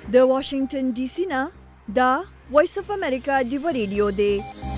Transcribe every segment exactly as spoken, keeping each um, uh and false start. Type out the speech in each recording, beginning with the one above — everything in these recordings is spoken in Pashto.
د واشنگټن ډي سي نه دا وایس اف امریکا ډیو ریډیو دی.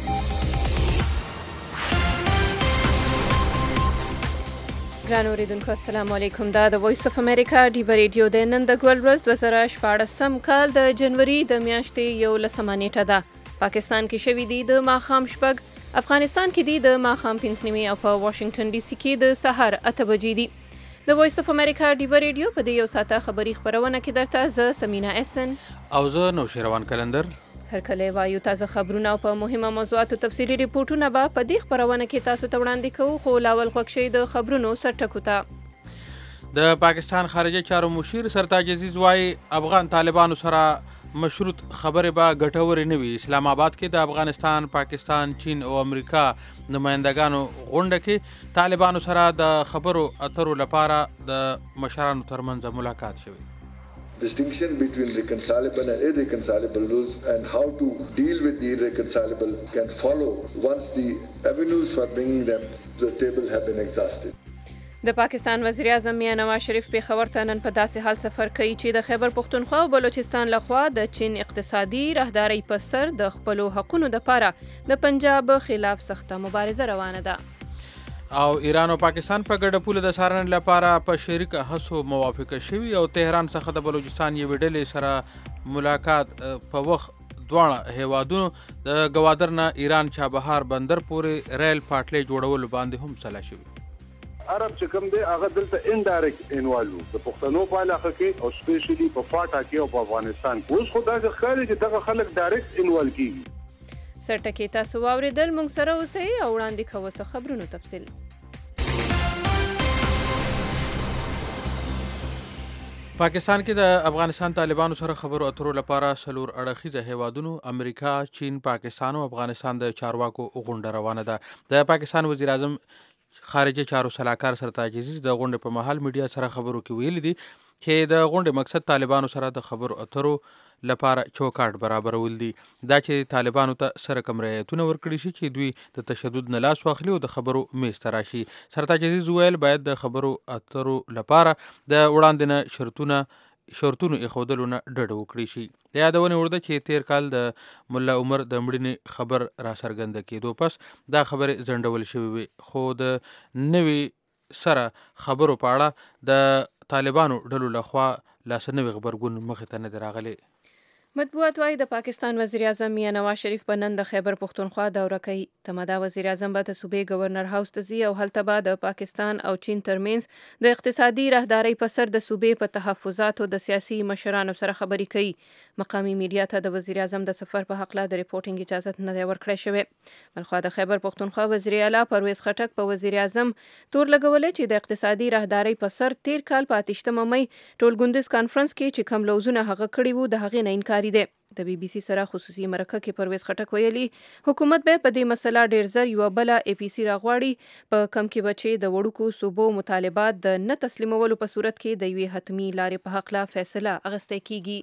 ګران اوریدونکو السلام علیکم. دا د وایس اف امریکا ډیو ریډیو دی. نن د ګول ورځ دوه زره شپاړسم کال د جنوري د میاشتې یولسمه نیټه ده. پاکستان کې شوي دي د ماښام شپږ، افغانستان کې دي د ماښام پنځه نیمې او په واشنگټن ډي سي کې د سهار اته بجې دي. د وایس اف امریکا ډیو ریډیو په دې یو ساعته خبري خپرونه کې درته زه سمینا احسن او زه نوشیروان کلندر هرکله وایو تازه خبرونه او په مهمه موضوعاتو تفصیلي ریپورټونه به په دې خپرونه کې تاسو ته وړاندې کوو. خو لاول خوښ شئ د خبرونو سرټکو ته. د پاکستان خارجه چارو مشیر سرتاج عزیز وایي افغان طالبانو سره مشروط خبرې به ګټورې نه وي. اسلام آباد کې د افغانستان، پاکستان، چین او امریکا نمایندګانو غونډه کې طالبانو سره د خبرو اترو لپاره د مشرانو ترمنځ ملاقات شوی. Distinction between reconcilable and irreconcilable laws and how to deal with the irreconcilable can follow once the avenues for bringing them to the table have been exhausted. د پاکستان وزیر اعظم میاں نواز شریف پېښور ته نن په داسې حال سفر کوي چې د خیبر پښتونخوا او بلوچستان لخوا د چین اقتصادي راهدارۍ په سر د خپلو حقونو دپاره د پنجاب خلاف سخته مبارزه روانه ده. او ایران او پاکستان په ګډه پوله د څارنې لپاره په شریک هڅو موافقه شوي او تهران څخه د بلوچستان یوې ډلې سره ملاقات په وخت دواړه هیوادونو د ګوادر نه ایران چابهار بندر پورې ریل پاټلۍ جوړولو باندې هم سلا شوي. عرب چې کوم دی هغه دلته انډایرکټ انوالو د پښتنو په علاقه کې او سپیشلی په فاټا کې او په افغانستان کې. اوس خو داسې ښکاري چې دغه خلک ډایرکټ انوال کېږي. سرټکي تاسو واورېدل. موږ سره اوسئ او وړاندې کوو څه خبرونو تفصیل. پاکستان کې د افغانستان طالبانو سره خبرو اترو لپاره څلور اړخیزه هیوادونو امریکا، چین، پاکستان او افغانستان د چارواکو غونډه روانه ده. د پاکستان وزیر اعظم خارجه چارو سلاکار سرتاج عزیز د غونډې په مهال میډیا سره خبرو کې ویلي دي چې د غونډې مقصد طالبانو سره د خبرو اترو لپاره چوکاټ برابرول دي. دا چې طالبانو ته سره کوم رعایتونه ورکړي شي چې دوی د تشدد نه لاس واخلي او د خبرو میز ته راشي. سرتاج عزیز ویل باید د خبرو اترو لپاره د وړاندې نه شرطونه شرطونو ایښودلو نه ډډه وکړي شي. د یادونې وړ ده چې تیر کال د ملا عمر د مړینې خبر را څرګنده کېدو پس دا خبرې ځنډول شوې وي، خو د نوي سره خبرو په اړه د طالبانو ډلو لخوا لاسه نوي غبرګون مخې ته نه دی راغلی. مطبوعات وايي د پاکستان وزیر اعظم میاں نواز شریف په نن د خیبر پښتونخوا دوره کوي. تمدا وزیر اعظم به د صوبې گورنر هاوس ته ځي او هلته به د پاکستان او چین ترمنځ د اقتصادي راهدارۍ په سر د صوبې په تحفظاتو د سیاسي مشرانو سره خبرې کوي. مقامي میډیا ته د وزیر اعظم د سفر په حقله د ریپورټینګ اجازه نه دی ورکړی شوې. بلخوا د خیبر پښتونخوا وزیر اعلی پرویز خټک په وزیر اعظم تور لګولې چې د اقتصادي راهدارۍ په سر تیر کال په اتشتمه مۍ ټولګوندیز کانفرنس کې چې کوم لوزونه هغه کړي وو د هغې نه انکار دی. د بي بي سي سره خصوصي مرکه کې پرویز خټک ویلي حکومت به په دې مسله ډیر زر یو بله اي پي سي راغواړي په کم کې بچي د وړوکو صوبو مطالبات د نه تسلیمولو په صورت کې د یوې حتمی لارې په حقله فیصله اخیستل کیږي.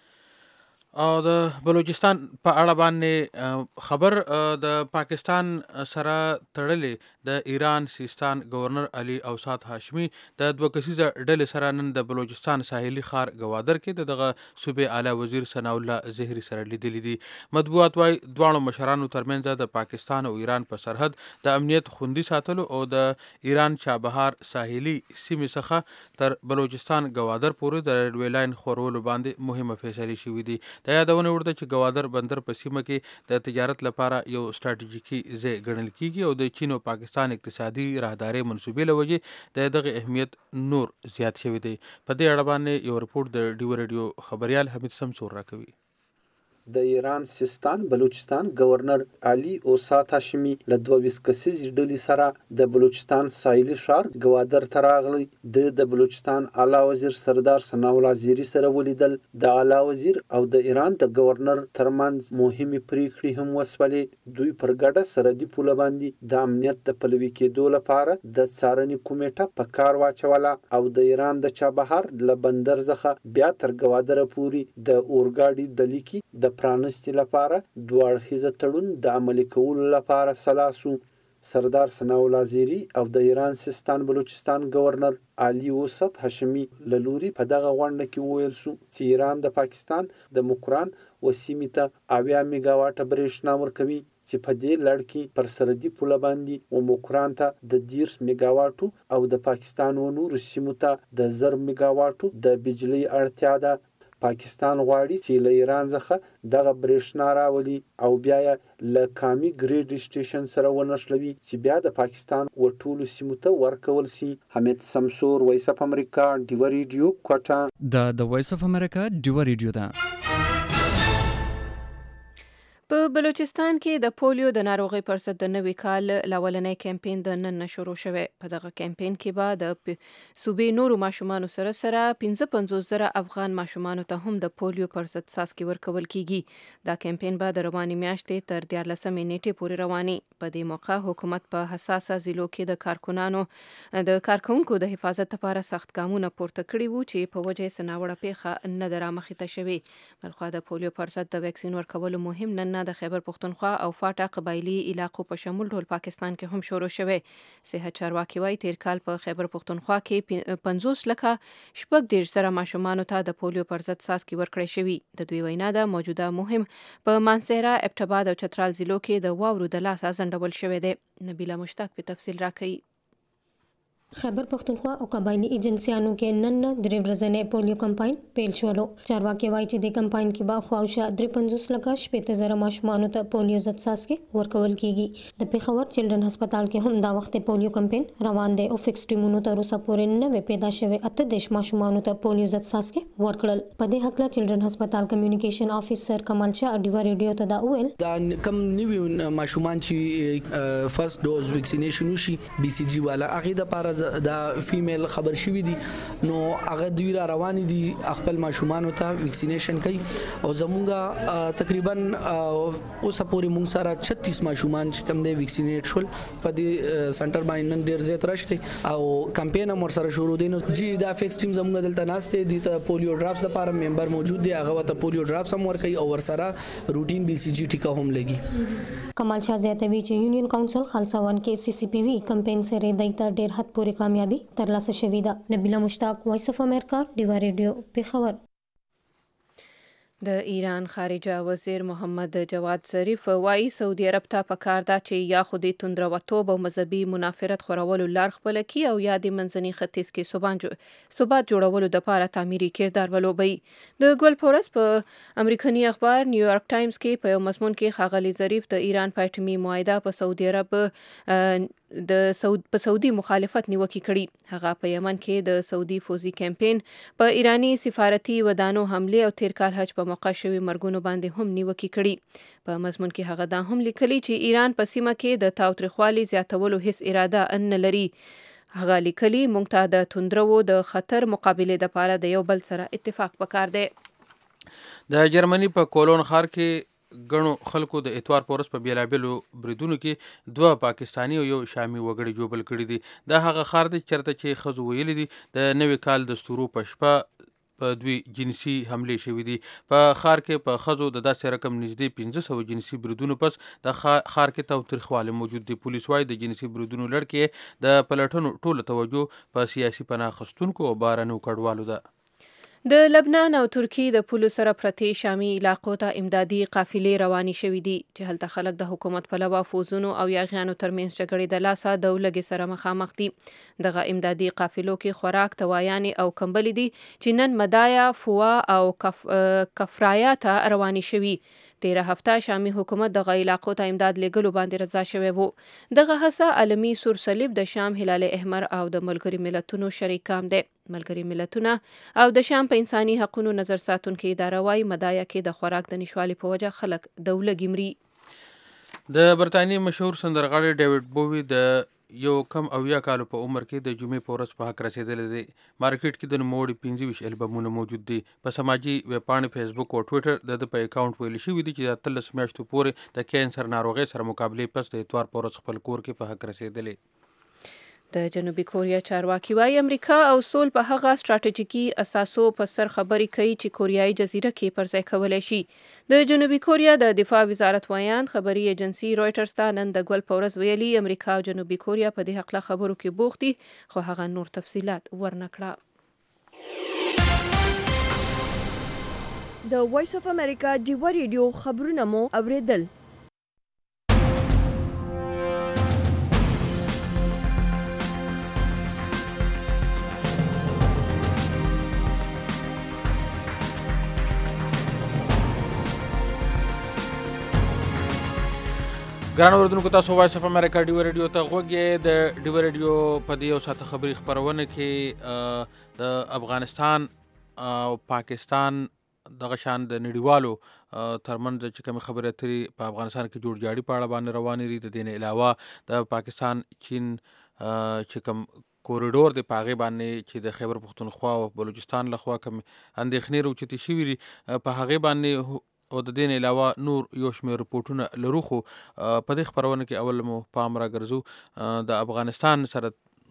او د بلوچستان په اړه باندې خبر د پاکستان سره تړلې د ایران سیستان گورنر علي اوسات هاشمي د دوه کسیزه ډلې سره نن د بلوچستان ساحلي ښار ګوادر کې د دغه صوبې اعلی وزیر ثناء الله زهري سره لیدلي دي. مطبوعات وايي دواړو مشرانو ترمنځ د پاکستان او ایران په سرحد د امنیت خوندي ساتلو او د ایران چابهار ساحلي سیمې څخه تر بلوچستان ګوادر پورې د ریلوې لاین خورولو باندې مهمه فیصلې شوې دي. د یادونه وړ ده چې ګوادر بندر په سیمه کې د تجارت لپاره یو ستراتیژیکي ځای ګڼل کیږي او د چین او پاکستان اقتصادي راهدارۍ منصوبې له وجې د دغه اهمیت نور زیات شوی دی. په دې اړه باندې یو رپورټ د ډیو ریډیو خبریال حمید سمسور راکوي. د ایران سیستان بلوچستان گورنر علي اوسات هاشمي له دوه ویشت کسیزې ډلې سره د بلوچستان ساحلي ښار ګوادر ته راغلی. د د بلوچستان اعلی وزیر سردار ثناء الله زهري سره ولیدل. د اعلی وزیر او د ایران د گورنر ترمنځ مهمې پریکړې هم وسولې. دوی پر ګډه سرحدي پوله باندې د امنیت د پلوي کېدو لپاره د څارنې کمیټه په کار واچوله او د ایران د چابهار له بندر څخه بیا تر ګوادر پورې د اورګاډي د لیکي د پرانستې لپاره دوه اړخیزه تړون د عملي کولو لپاره سلا سو. سردار ثناء الله زیری او د ایران سیستان بلوچستان گورنر علي اوسط هاشمي له لوري په دغه غونډه کې وویل شو چې ایران د پاکستان د مکران و سیمې ته اویا میګاواټه برېښنا ورکوي چې په دې لړ کې پر سرحدي پوله باندې و مکران ته د دیرش میګاواټو او د پاکستان و نورو سیمو ته د زر میګاواټو د بجلی اړتیا ده. پاکستان غواړي چې له ایران څخه دغه برېښنا راولي او بیا یې له کامي ګریډ سټیشن سره ونښلوي چې بیا د پاکستان و ټولو سیمو ته ورکول شي. حمید سمسور، وایس اف امریکا، ډیوه ریډیو، کوټه. دا د وایس اف امریکا ډیوه ریډیو ده. په بلوچستان کې د پولیو د ناروغۍ پر ضد د نوي کال لاولنی کمپین د نن شروع شوی. په دغه کمپین کې به د صوبې نورو ماشومانو سره سره پنځه پنځوس زره افغان ماشومانو ته هم د پولیو پر ضد څاڅکي ورکول کیږي. دا کمپین به د روانې میاشتې تر دیارلسمې نیټې پورې رواني. په دې موقع حکومت په حساسه ضلعو کې د کارکونانو د کارکونکو د حفاظت لپاره سخت ګامونه پورته کړي وو چې په وجه یې څه ناوړه پیښه نه ده رامخې ته شوې. بلخوا د پولیو پر ضد د ویکسین ورکولو مهم نن د خیبر پښتونخوا او فاټا قبایلی علاقو په شمول ټول پاکستان کې هم شروع شوی. صحت چارواکي وايي تیر کال په خیبر پښتونخوا کې پنځوس لکه شپږ دېرش زره ماشومانو ته د پولیو پر ضد څاڅکي ورکړی شوي. د دوی وینا ده موجوده مهم په مانسهره، ابټاباد او چترال ضلعو کې د واورو د لاسه ځنډول شوی دی. نبیله مشتاق په تفصیل راکوي. خیبر پښتونخوا او قبایلی ایجنسیانو کې نن درې ورځې پولیو کمپاین پیل شولو. چارواکي وایي چې د کمپاین کې به خواوشا درې پنځوس لکه شپېته زره ماشومانو ته پولیو ضد څاڅکي ورکول کیږي. د پیښور چلډرن هسپتال کې هم دا وخت پولیو کمپاین روان دی او فکس ټیمونو تر اوسه پورې نوې پیدا شوی اته دیش ماشومانو ته پولیو ضد څاڅکي ورکړل. په دې حق له چلډرن هسپتال کمیونیکیشن افیسر کمال شاه ډیوا ریډیو ته دا ویل دا کم نیو ماشومان چې فرست ډوز ویکسینیشن وشي بي سي جي والا هغه د پاره دا فیمیل خبر شوی دي نو هغه دوی را روان دي خپل ماشومان ته ویکسینیشن کوي او زمونږه تقریبا اوس پورې مونږ سره छत्तीस ماشومان چې کوم دي ویکسینیټ شول په دې سنټر باندې نن ډیر زیات راشته او کمپاین هم سره شروع دي. نو جی دا فیکس ټیم زمونږ دلته ناشته دي ته پولیو ډراپس لپاره ممبر موجود دي هغه ته پولیو ډراپس هم ورکوي او ور سره روټین بي سي جي ټیکا هم لګي. کمال شاه زیاتوي چې یونین کونسل خالصوان کې سی سی پی وی کمپاین سره دایته ډیر حد پورې کامیابی ترلاسه شوې ده. نبیله مشتاق، وایس اف امریکا، ډیوا ریډیو، پیښور. د ایران خارجه وزیر محمد جواد ظریف وایي سعودي عرب ته پکار ده چې یا خو د توندروتوب او مذهبي منافرت خورولو لار خپله کړي او یا د منځني ختیځ کې ثبات جوړولو دپاره تعمیري کردار ولوبوي. د ګل پورس په امریکایي اخبار نیویارک ټایمز کې په یو مضمون کې ښاغلي ظریف د ایران په اټومي معاهده په سعودي عرب د سعود په سعودي مخالفت نیوکه کړي. هغه په یمن کې د سعودي فوزي کمپاین په ایرانی سفارتي ودانو حمله او تیر کال حج په موقع شوی مرګونو باندې هم نیوکه کړي. په مضمون کې هغه دا هم لیکلي چې ایران په سیمه کې د تاوتریخوالي زیاتولو هیڅ اراده نه لري. هغه لیکلي موږ ته د توندرو د خطر مقابله لپاره د یو بل سره اتفاق پکار دی. د جرمني په کولون ښار کې ګڼو خلکو د اتوار پورس په بیلابیلو بریدونو کې دوه پاکستانی او یو شامي وګړي جوبل کړي دي. دا هغه ښار دی چرته چې ښځو ویلي دي د نوي کال د ستورو په شپه په دوی جنسي حملې شوي دي. په ښار کې په ښځو د داسې رقم نږدې پنځه سوه جنسي بریدونو پس د ښار کې تاوتریخوالی موجود دی. پولیس وایي د جنسي بریدونو لړ کې د پلټنو ټوله توجه په سیاسي پناه اخیستونکو او بهرنیو کډوالو ده. د لبنان او ترکی د پولو سره پرتې شامي علاقو ته امدادي قافلې روانې شوې دي چې هلته خلک د حکومت پلوه فوزونو او یاغیانو ترمنځ جګړې د لاسه د لږې سره مخامخ دي. دغه امدادي قافلو کې خوراک، توایانې او کمبلې دي چې نن مدایا، فوا او کف... کفرایا ته روانې شوي. تیره هفته شامي حکومت دغه علاقو ته امداد لېږلو باندې رضا شوی وو. دغه هڅه عالمي سور صلیب، د شام هلال احمر او د ملګري ملتونو شریکان دی. ملګري ملتونه او د شام په انساني حقوقو نظر ساتونکې اداره وايي مدایا کې د خوراک د نشوالي په وجه خلک د ولږې مري. د برطانیې مشهور سندرغاړی ډیوډ بووي د یو کم اویا کالو په عمر کې د جمعې په ورځ په حق رسېدلی دی. مارکیټ کې د نوموړي پنځه ویشت البمونه موجود دي. په سماجي ویبپاڼې فیسبوک او ټویټر د ده په اکاونټ ویل شوي دي چې د اتلس میاشتو پورې د کینسر ناروغۍ سره مقابلې پس د اتوار په ورځ خپل کور کې په حق رسېدلی. د جنوبي کوریا چارواکي وايي امریکا او سول په هغه ستراتیژیکي اساسو په سر خبرې کوي چې کوریایي جزیره کې پر ځای کولای شي. د جنوبي کوریا د دفاع وزارت ویان خبري ایجنسی رويټرز ته نن د ګول پورز ویلي امریکا او جنوبي کوریا په دې حق له خبرو کې بوخت دي خو هغه نور تفصيلات ورنکړه. د وایس اف امریکا ډیوا ریډیو خبرونه مو اوریدل. ګران اوردونکو تاسو وایس اف امریکا ډیو ریډیو ته غوږی. د ډیو ریډیو په دې یو ساعته خبري خبرونه کې د افغانستان او پاکستان دغه شان د نړیوالو ترمنځ چې کوم خبرې اترې په افغانستان کې جوړ جاړي په اړه باندې روانې دي. د دې نه علاوه د پاکستان چین چې کوم کوریډور د پاغه باندې چې د خیبر پختونخوا او بلوچستان لخوا کوم اندېښنې راوچتي شوې دي په هغه باندې او د دې نه علاوه نور یو شمېر رپورټونه لرو. خو په دې خبرونه کې اول مو پام راګرځو د افغانستان سره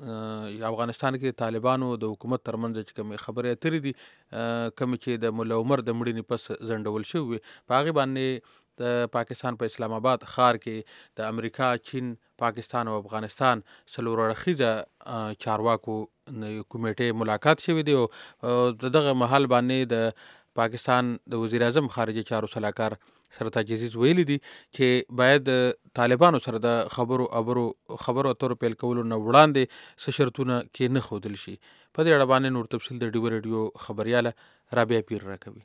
افغانستان کې طالبانو د حکومت ترمنځ چې کوم خبرې اترې دي کوم چې د مولا عمر د مړینې پس ځنډول شوی په هغه باندې د پاکستان په اسلام آباد ښار کې د امریکا چین پاکستان او افغانستان څلور اړخیزه چارواکو کمیټې ملاقات شوی دی او دغه محل باندې د پاکستان د وزیر اعظم خارجه چارو سلاکار سرتاج عزیز ویلي دي چې باید طالبانو سره د خبرو ابرو خبرو اترو پیل کولو نه وړاندې څه شرطونه کې نه ښودل شي. په دې اړه باندې نور تفصیل د ډیو ریډیو خبرياله رابعه پیر راکوي.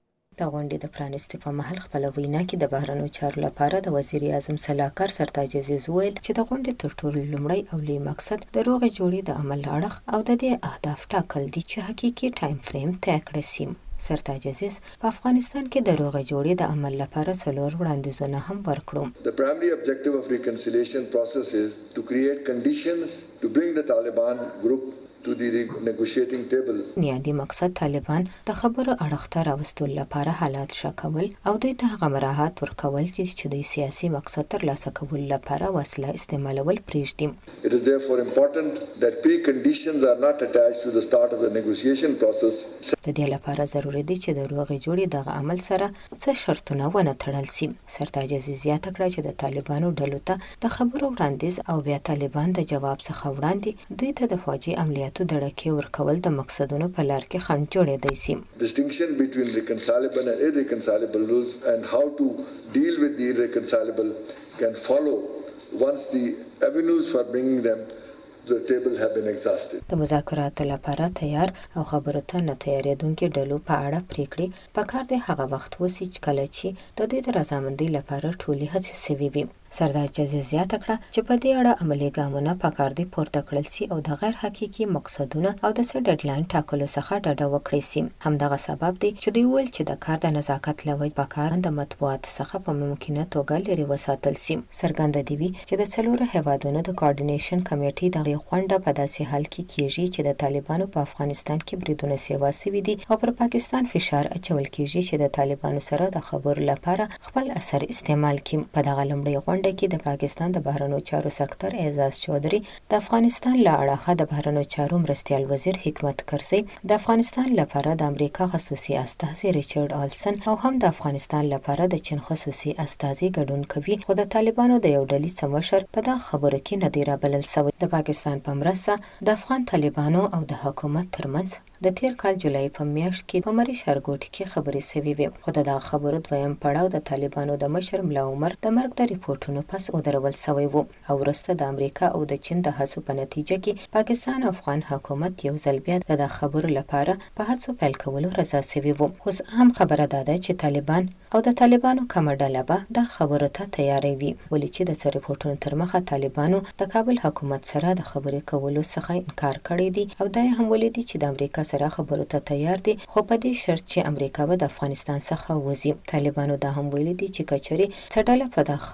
د غونډې د پرانستې په محل خپل وینا کې د بهرنیو چارو لپاره د وزیر اعظم سلاکار سرتاج عزیز ویل چې د غونډې تر ټولو لومړی او لوی مقصد د روغې جوړې د عمل اړخ او د دې اهداف ټاکل دي چې حقيقي ټایم فریم طی کړی شي. سرتاج عزیز په افغانستان کې د روغې جوړې د عمل لپاره څلور وړاندیزونه هم ورکړو. The primary objective of reconciliation process is to create conditions to bring the Taliban group to the negotiating table. نیادي مقصد طالبان د خبرو اړخ ته راوستلو لپاره حالات ښه کول او دوی ته هغه مراحت ورکول چې د سیاسي مقصد ترلاسه کولو لپاره وسله استعمالول پرېږدي. It is therefore important that preconditions are not attached to the start of the negotiation process. د دې لپاره ضروري دی چې د روغې جوړې دغه عمل سره څه شرطونه ونه تړل شي. سرتاج عزیز زیاته کړه چې د طالبانو ډلو ته د خبرو وړاندیز او بیا طالبان د جواب څخه وړاندې دوی ته د فوجي عملیاتو تو دړکې ورکول د مقصدونو په لار کې خنډ جوړېدای شي. Distinction between reconcilable and irreconcilable rules and how to deal with the irreconcilable can follow once the avenues for bringing them to the table have been exhausted. د مذاکراتو لپاره تیار او خبرو ته نه تیارېدونکو ډلو په اړه پریکړې پکار دی هغه وخت وسی چې کله چې د دوی د رضامندۍ لپاره ټولې هڅې سوي وي. سردار عزیز زیاته کړه چې په دې اړه عملي ګامونه پکار دي پورته کړل شي او د غیر حقيقي مقصدونو او د څه ډیډلاین ټاکلو څخه ډډه وکړي شي. همدغه سبب دی چې دوی ویل چې د کار د نزاکت لوجه پکار د مطبوعات څخه په ممکنه توګه لري وساتل شي. څرګنده دی چې د څلورو هیوادونو د کوارډینیشن کمیټې د غونډه په داسې حال کې کیږي چې د طالبانو په افغانستان کې بریدونه سیوا سوي دي او پر پاکستان فشار اچول کیږي چې د طالبانو سره د خبرو لپاره خپل اثر استعمال کړي. په دغه لومړی غونډه کې د پاکستان د بهرنیو چارو سکتر اعزاز چودري د افغانستان له اړخه د بهرنیو چارو مرستیال وزیر حکمت کرزي د افغانستان لپاره د امریکا خصوصي استازي ریچارډ آلسن او هم د افغانستان لپاره د چین خصوصي استازي ګډون کوي. خو د طالبانو د یو ډلې څمشر په دغه خبرو کې نه دی رابلل شوی. د پاکستان په مرسته د افغان طالبانو او د حکومت ترمنځ د تیر کال جولای په میاشت کې په مری شارګوټ کې خبرې سوي وي. خو د خبرو دویم پړاو د طالبانو د مشر ملا عمر د مرګ د ریپورتونو پس ودرول شوی وو او وروسته د امریکا او د چین د هڅو په نتیجه کې پاکستان او افغان حکومت یو ځل بیا د خبرو لپاره په هڅو پیل کولو رضا سوي وو. خو هم خبره ده چې طالبان او د طالبانو کومه ډله به د خبرو ته تیارې وي ولې چې د ریپورتونو تر مخه طالبانو د کابل حکومت سره د خبرې کولو څخه انکار کړی دی او دا هم ولې دي چې د امریکا سره خبرو ته تیار دي خو په دې شرط چې امریکا به د افغانستان څخه وځي. طالبانو دا هم ویلي دي چې کچري څډاله په د خبرو کې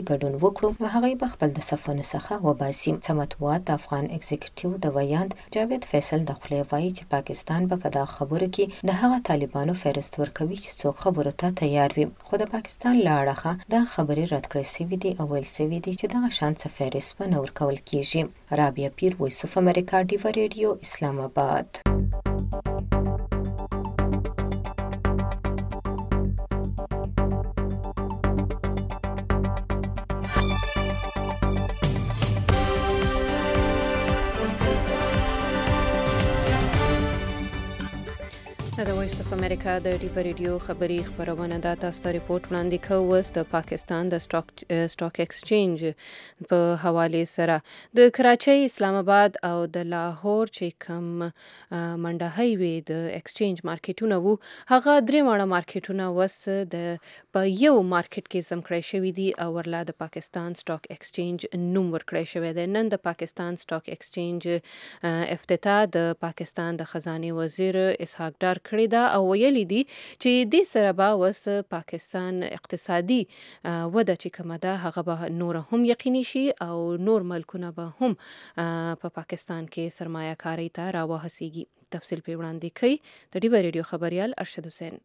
کې ګډون وکړو، هغه به خپل د صفونه څخه وباسي. سمتوات د افغان ایگزیکټیو د ویاند جاوید فیصل د خولې وایي چې پاکستان به په دغه خبرو کې د هغه طالبانو فهرست ورکوي چې څوک خبرو ته تیار وي، خو د پاکستان له اړخه دا خبرې رد کړې سوي دي او ویل سوي دي چې دغه شان څه فهرست به نه ورکول کیږي. رابعه پیر، وایس اف امریکا، ډیوا ریډیو، اسلام آباد. د وایس اف امریکا د ډیوا ریډیو خبري خبرونه دا تاسو ته ریپورت وړاندې کوو د پاکستان د سټاک سټاک ایکسچینج په حواله سره. د کراچۍ، اسلام آباد او د لاهور چې کوم منډه هایوي د ایکسچینج مارکیټونه وو، هغه درې واړه مارکیټونه وس د په یو مارکیټ کې زم کړی شوی دي او ورلا د پاکستان سټاک ایکسچینج نوم ورکړی شوی دی. نن د پاکستان سټاک ایکسچینج افتتاح د پاکستان د خزانه وزیر اسحاق ډار کړی دا او ویلي دي چې دې سره به وس پاکستان اقتصادي وده چې کومه ده هغه به نور هم یقیني شي او نور ملکونه به هم په پا پاکستان کې سرمایه کاری ته راوهڅیږي. تفصیل په وړاندې کوي د ډیوا ریډیو خبريال ارشد حسین.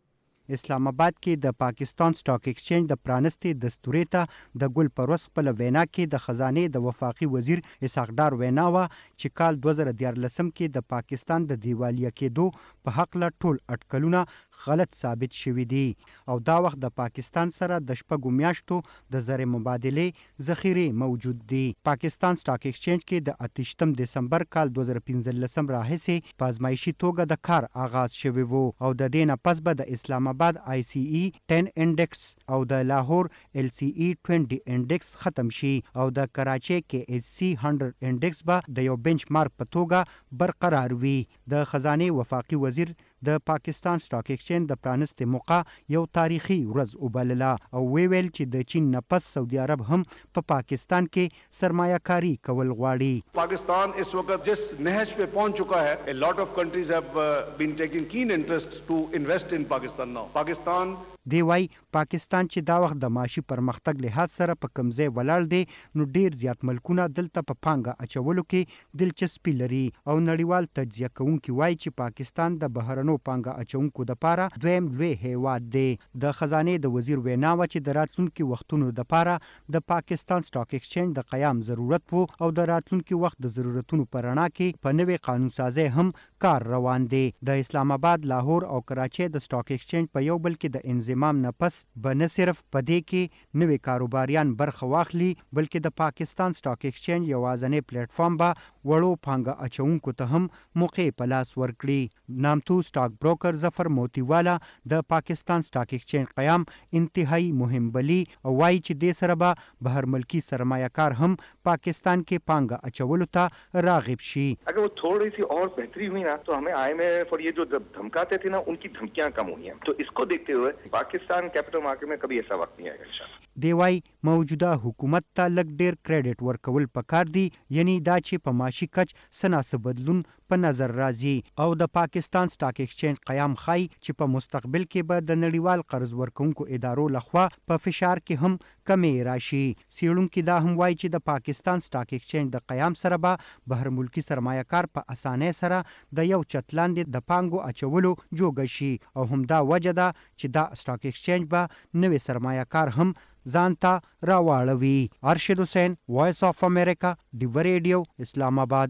اسلام آباد کې د پاکستان سټاک ایکسچینج د پرانستي دستوري ته د ګل پروس خپل وینا کې د خزانه د وفاقي وزیر اسحاق ډار وینا وا چې کال دوه زره دیارلسم کې د پاکستان د دیوالیا کېدو په حق له ټول اټکلونه غلط ثابت شوي دي او دا وخت د پاکستان سره د شپږو میاشتو د زر مبادله ذخیره موجود دي. پاکستان سټاک ایکسچینج کې د اتشتم دسمبر کال دوه زره پنځلسم راهیسې په ازمایشي توګه د کار آغاز شوی وو او د دې نه پس به د اسلام بعد آی سی ای ټن انډکس او د لاهور ایل سی ای بیس انډکس ختم شي او د کراچۍ کې ایچ سی صد انډکس به د یو بنچ مارک په توګه برقرار وي. د خزانه وفاقي وزیر د پاکستان سټاک ایکسچینج د پرانست موقع یو تاریخي ورځ وبلله او ویل چې د چین نه پس سعودي عرب هم په پا پاکستان کې سرمایه کاری کول غواړي. پاکستان اس وقت جس نہج پہ پہنچ چکا ہے, a lot of countries have uh, been taking keen interest to invest in Pakistan now. پاکستان دی وای پاکستان چې دا وخت د معاشي پرمختګ لحاظ سره په کمزې ولاړ دی نو ډیر زیات ملکونه دلته په پانګه اچولو کې دلچسپي لري او نړیوال تجزیه کوونکي وای چې پاکستان د بهرنو پانګه اچونکو د پاره دویم لوی هیواد دی. د خزانه د وزیر وینا و چې د راتلونکو وختونو د پاره د پاکستان سټاک ایکسچینج د قیام ضرورت وو او د راتلونکو وخت د ضرورتونو پرانا کې په نوې قانون سازي هم کار روان دی. د اسلام آباد، لاهور او کراچۍ د سټاک ایکسچینج په یو بل کې د انضمام نه پس به نه صرف په دې کې نوې کاروباریان برخه واخلي بلکې د پاکستان سټاک ایکسچینج یوازینی پلیټ فارم به وړو پانګه اچونکو ته هم موقع په لاس ورکړي. نامتو سټاک بروکر ظفر موتیوالا د پاکستان سټاک ایکسچینج قیام انتهایی مهم بلی او وایي چې د سره به بهر ملکی سرمایه کار هم پاکستان کې پانګه اچولو ته راغب شي. اگر وہ تھوڑی سی اور بہتری ہوئی نا تو ہمیں آئی ایم ایف اور یہ جو دھمکاتے تھے نا ان کی دھمکیاں کم ہوئی ہیں. تو اس کو دیکھتے ہوئے پاکستان کیپٹل مارکیٹ میں کبھی ایسا وقت نہیں آئے گا انشاءاللہ. دی وای موجوده حکومت ته لږ ډیر کریډټ ورکول پکار دی, یعنی دا چې په معاشي کچ سناسب بدلون په نظر راځي او د پاکستان سټاک ایکسچینج قیام خای چې په مستقبل کې به د نړیوال قرض ورکونکو ادارو لخوا په فشار کې هم کمی راشي. سیړونکو دا هم وایي چې د پاکستان سټاک ایکسچینج د قیام سره به بهر ملکی سرمایه کار په اسانه سره د یو چتلاندې د پانګو اچولو جوګ شي او هم دا وجه ده چې دا سټاک ایکسچینج به نوې سرمایه کار هم ځانتا راواړوي. ارشد حسین، وایس اف امریکا، ډیوا ریډیو، اسلام آباد.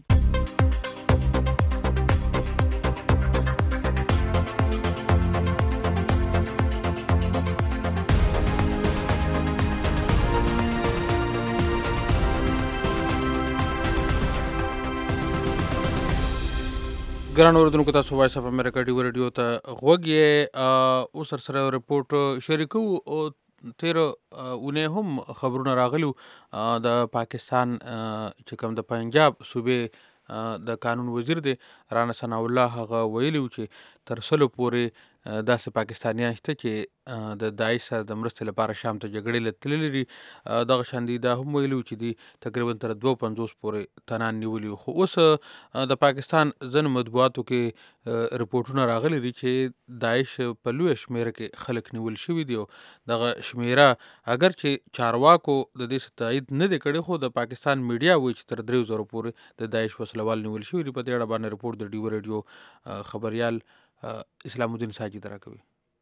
ګران اوردونکو تاسو وایس اف امریکا ډیوا ریډیو ته غوږ یې. اوس سره رپورټ شریکو او تیر اونې هم خبرونه راغلو د پاکستان چې کوم د پنجاب صوبې د قانون وزیر دی رانا ثناء الله هغه ویلي چې تر سلو پورې داسې پاکستانیان شته چې د داعش سره د مرستې لپاره شام ته جګړې له تللي دي. دغه شان دي دا هم ویلي چې دي تقریبا تر دوه پنځوس پورې تنان نیولي. خو اوس د پاکستان ځینو مطبوعاتو کې رپورټونه راغلي دي چې داعش په لویه شمېره کې خلک نیول شوي دي. او دغه شمېره اگر چې چارواکو د دې تایید نه دی کړی، خو د پاکستان میډیا وایي چې تر دریو زرو پورې د داعش وسلوال نیول شوي دي. په دې اړه باندې رپورټ د ډیو ریډیو خبریال اسلام الدین ساجد راکوي.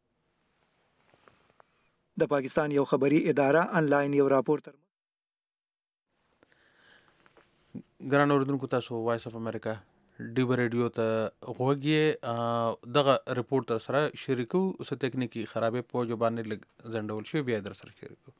د پاکستان یو خبري اداره انلاین یو راپور تر ګران اوردونکو، تاسو وایس اف امریکا ډیو ریډیو ته غوږی دغه رپورټ تر سره شریکو. اوس تکنیکی خرابې پوجا باندې لږ ځنډول شوی، بیا در سره شریکو.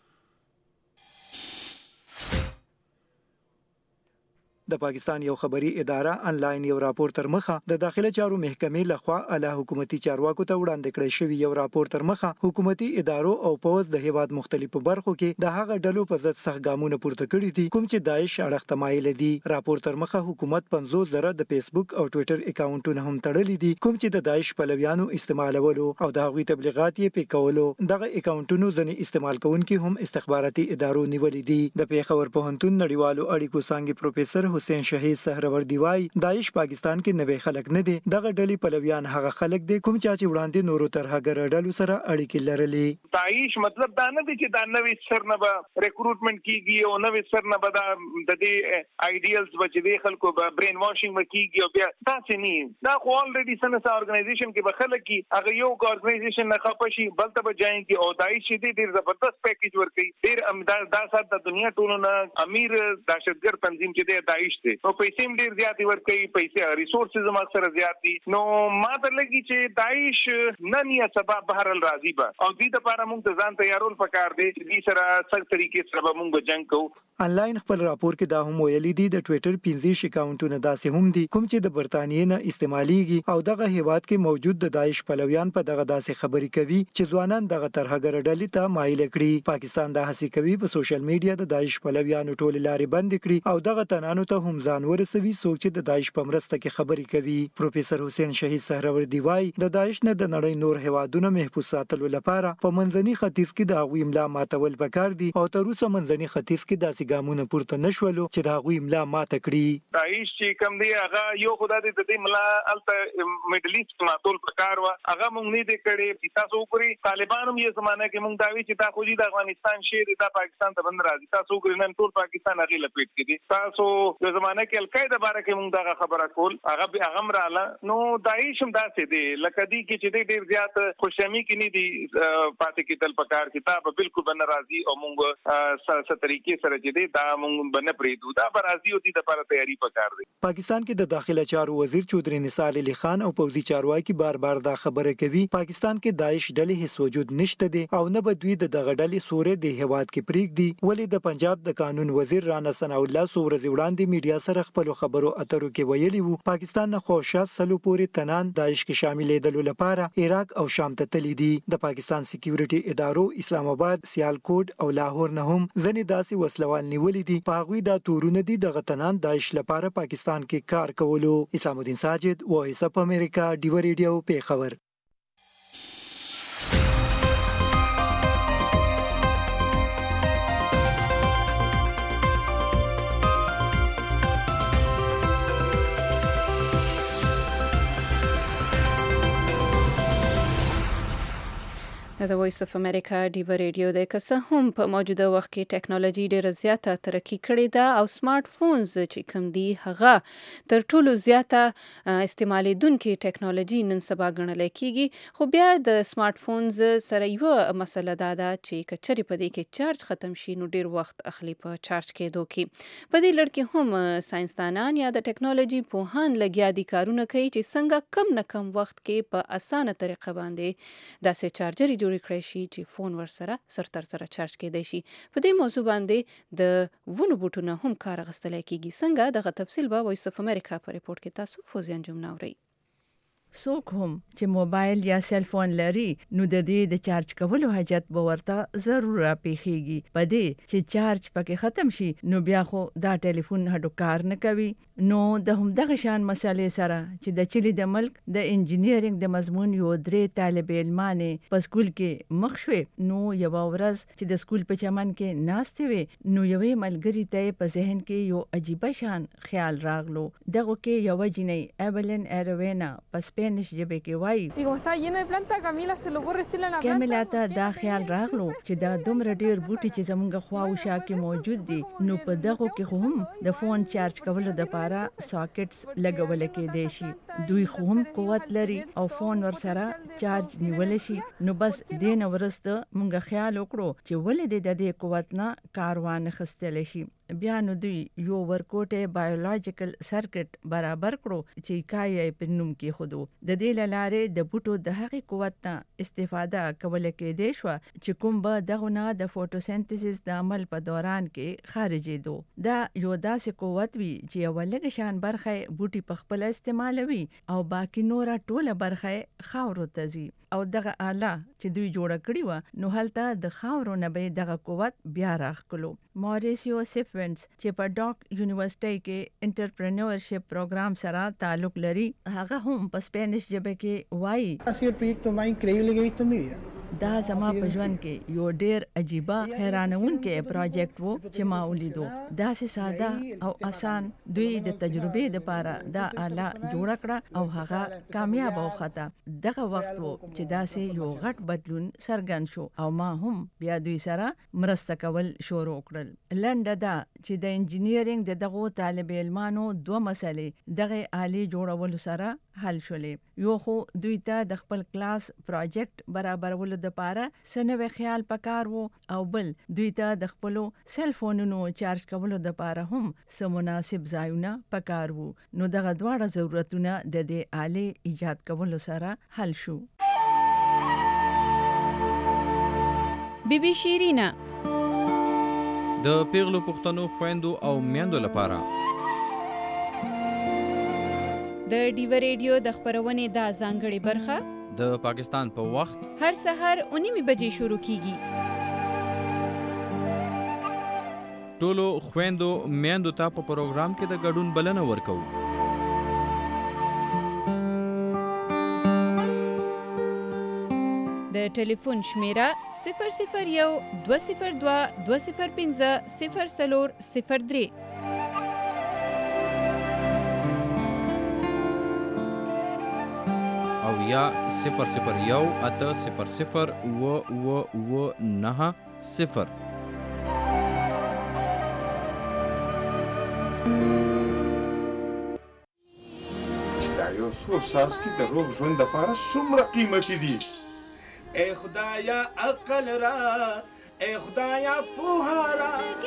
د پاکستان یو خبري اداره انلاین یو راپور تر مخه د داخله چارو محکمې لخوا اعلی حکومتي چارواکو ته وړاندې کړی شوی یو راپور تر مخه حکومتي ادارو او پوز د هیواد مختلفو برخو کې د هغه ډلو په ضد سخت ګامونه پورته کړي دي کوم چې داعش اړخ ته مایل دي. راپور تر مخه حکومت پنځوس زره د فیسبوک او ټوئیټر اکاونټونه هم تړلي دي کوم چې د داعش پلویانو استعمالولو او د هغوی تبلیغات یې پکولو. دغه اکاونټونو ځنې استعمال کوونکي هم استخباراتي ادارو نیولې دي. د پیښور پوهنتون نړیوالو اړیکو څانګې پروفیسور حسین شهید سهروردی وای داعش پاکستان کې نوې خلک نه دي. دغه ډلې پلویان هغه خلک دي کوم چې وړاندې نورو ترهګر ډلو سره اړیکې لرلې. داعش مطلب دا نه دی چې دا نوې سر نه به ریکروټمنټ کیږي او نوې سر نه به د دې آیډیالز بچ دي خلکو به برین واشینګ وکیږي او بیا تاسو نه دا خو الریډي سنسا اورګنایزیشن کې به خلک کی هغه یو اورګنایزیشن نه خپشي بلته به ځای کې او داعش دې ډیر زبردست پیکیج ورکړي. ډیر امداد دا سات د دنیا ټولو نه امیر دهشتګرد تنظیم چې دی داعش دی او پیسې هم ډیر زیات ورکړي، پیسې ریسورسز هم اکثر زیات دي. نو ما ته لګي چې داعش نن یا سبا بهر الراضی به او دې لپاره موږ ته ځان تیارول پکار دي چې دې سره سخت طریقې سره به موږ جنگ کوو. انلاین خپل راپور کې دا هم ویلي دي د ټوئیټر پنځه اکاونټونه داسې هم دي کوم چې د برتانیې نه استعماليږي او دغه هیواد کې موجود د داعش پلویان په دغه داسې خبرې کوي چې ځوانان دغه ترهګر ډلې ته مایل کړي. پاکستان دا هڅه کوي په سوشل میډیا د داعش پلویانو ټول لارې بند کړي او دغه تنانو ته هم ځان ورسوي څوک چې د داعش په مرسته کې خبرې کوي. پروفیسور حسین شهید سهروردی وای د داعش نه د نړۍ نور هیوادونو محفوظ ساتلو لپاره په منځني ختیځ کې د هغوی املا ماتول پکار دي او تر اوسه منځني ختیځ کې داسې ګامونه پورته نشولو چې د هغوی املا ماته کړي. داعش چې کوم دی هغه یو خدای دې د دې ملا الته میډل ایست ماتول پکار وا هغه مونږ نه دې کړي. تاسو وګورئ طالبان هم یې زمانه کې مونږ داوی چې تا خو دې د افغانستان شهر د پاکستان ته بند راځي. تاسو وګورئ نن ټول پاکستان هغه لپیټ کړي. تاسو د زمانه کې القاعده باره کې مونږ دا خبره کول هغه به هغه رااله. نو داعش هم داسې دی لکه دی کې چې ډیر زیات خوشامي کې نه دي پاتې کېدل پکار کتاب بالکل بن راضي او مونږ ست طریقې سره چې دی دا مونږ بن پریدو دا راضي او دي د لپاره تیاری پکار دی. پاکستان کې د داخله چارو وزیر چودري نثار علي خان او پوځي چارواکي بار بار دا خبره کوي پاکستان کې داعش ډلې هیڅ وجود نشته دي او نه به دوی د دغه ډلې سورې د هیواد کې پریږدي. ولې د پنجاب د قانون وزیر رانا ثنا الله سو ورځ وړاندې میډیا سره خپل خبرو اترو کې ویلي وو پاکستان نه خوشا سلو پورې تنان داعش کې شاملېدلو لپاره عراق او شام ته تللی دي. د پاکستان سکیورټي ادارو اسلام آباد، سیالکوټ او لاهور نه هم ځنې داسې وسلوال نیولې دي په هغوی دا تورونه دي د غتنان داعش لپاره پاکستان کې کار کولو. اسلام الدین ساجد، وایس اف امریکا، ډیو ریډیو، پیښور. د وایس اف امریکا ډیو ریډیو د کسه هم په موجوده وخت کې ټیکنالوژي ډیره زیاته ترقی کړې ده او سمارټ فونز چې کوم دي هغه تر ټولو زیاته استعمالیدونکې ټیکنالوژي نن سبا ګڼل کېږي. خو بیا د سمارټ فونز سره یو مسله دا ده چې کچري په دې کې چارج ختم شي نو ډیر وخت اخلي په چارج کېدو کې. په دې لړ کې هم ساينسدانان یا د ټیکنالوژي پوهان لګیا دي کارونه کوي چې څنګه کم نه کم وخت کې په اسانه طریقه باندې داسې چارجر جوړ کړی شي چې فون ور سره سر تر سره چارج کېدای شي. په دې موضوع باندې د ونو بوټونه هم کار اخیستل کېږي. څنګه دغه تفصیل به وایس اف امریکا په ریپورت کې تاسو فوزیان جمله اورئ. څوک هم چې موبایل یا سیل فون لري نو د دې د چارج کولو حاجت به ورته ضرور پیښیږي. په دې چې چارج پکې ختم شي نو بیا خو دا ټلیفون هډو کار نه کوي. نو د همدغه شان مسالې سره چې د چيلي د ملک د انجینیرینګ د مضمون یو درې طالب علمانې په سکول کې مخ شوې نو یو ورځ چې د سکول په چمن کې ناستې وې نو یوې ملګري ته په ذهن کې یو عجیبه شان خیال راغلو. دغه کې یو جنۍ ایبلن ایروینا په سپینش ژبه کې وایي کیملا ته دا خیال راغلو چې دا دومره ډیر بوټي چې زمونږ خوا او شا کې موجود دي نو په دغه کې خو هم د فون چارج کولو لپاره ساکټس لګول کېدای شي. دوی خو هم قوت لري او فون ور سره چارج نیول شي. نو بس دین ورسته مونږ خیال وکړو چې ولې د دې قوت نه کاروان خستل شي. بیا نو دوی یو ورکوټه بایولوژیکل سرکټ برابر کړو چې کای په نوم کې خودو. د دې لاره د بوټو د هغې قوت نه استفاده کول کېدای شو چې کوم به دغه نه د فوټوسنتزس د عمل په دوران کې خارجېدو. دا یو داسې قوت وی چې یو لږ شان برخه بوټي په خپل استعمالوي او باقی نور ټوله برخه خاورو ته ځي او دغه آله چې دوی جوړه کړی و نو هلته د خاورو نه به دغه قوت بیا راخلو. موریسیو سیفونز چې په ډاک یونیورسيټي کې انټرپرینورشپ پروګرام سره تعلق لري هغه هم په سپینش ژبه کې وایي دا زما په ژوند کې یو ډیر عجیبه حیرانونکې پروجیکټ وو چې ما ولیدو. داسې ساده او آسان دوی د تجربې لپاره دا آله جوړ کړه او هغه کامیاب وخته. دغه وخت وو چې داسې یو غټ بدلون څرګند شو او ما هم بیا دوی سره مرسته کول شروع کړل. لنډه دا چې د انجینیرینګ د دغه طالب علمانو دوه مسلې دغه آلې جوړول سره حل شولې. یو خو دوی ته د خپل کلاس پروجیکټ برابرولو د پاره سنوي خیال پکار وو او بل دوی ته د خپل سل فونونو چارج کولو د پاره هم سم مناسب ځایونه پکار وو. نو دغه دواړه ضرورتونه د دې آلې ایجاد کولو سره حل شو. بیبي شیرینا د پیغلو پښتنو خويندو او میندو لپاره د ډیو ریډیو د خبرونې دا ځانګړې برخه د پاکستان په پا وخت هر سحر اونیمه بجې شروع کیږي. ټولو خويندو میندو ته په پروګرام کې د ګډون بلنه ورکو. د ټلیفون شمیره صفر صفر یو دوه صفر دوه دوه صفر پنځه صفر څلور صفر درې او یا صفر صفر یو اته صفر صفر و و و نه صفر. دا یو څو څاڅکي د روغ ژوند لپاره څومره قیمتي دي. ای خدایا عقل را ای خدایا پوها را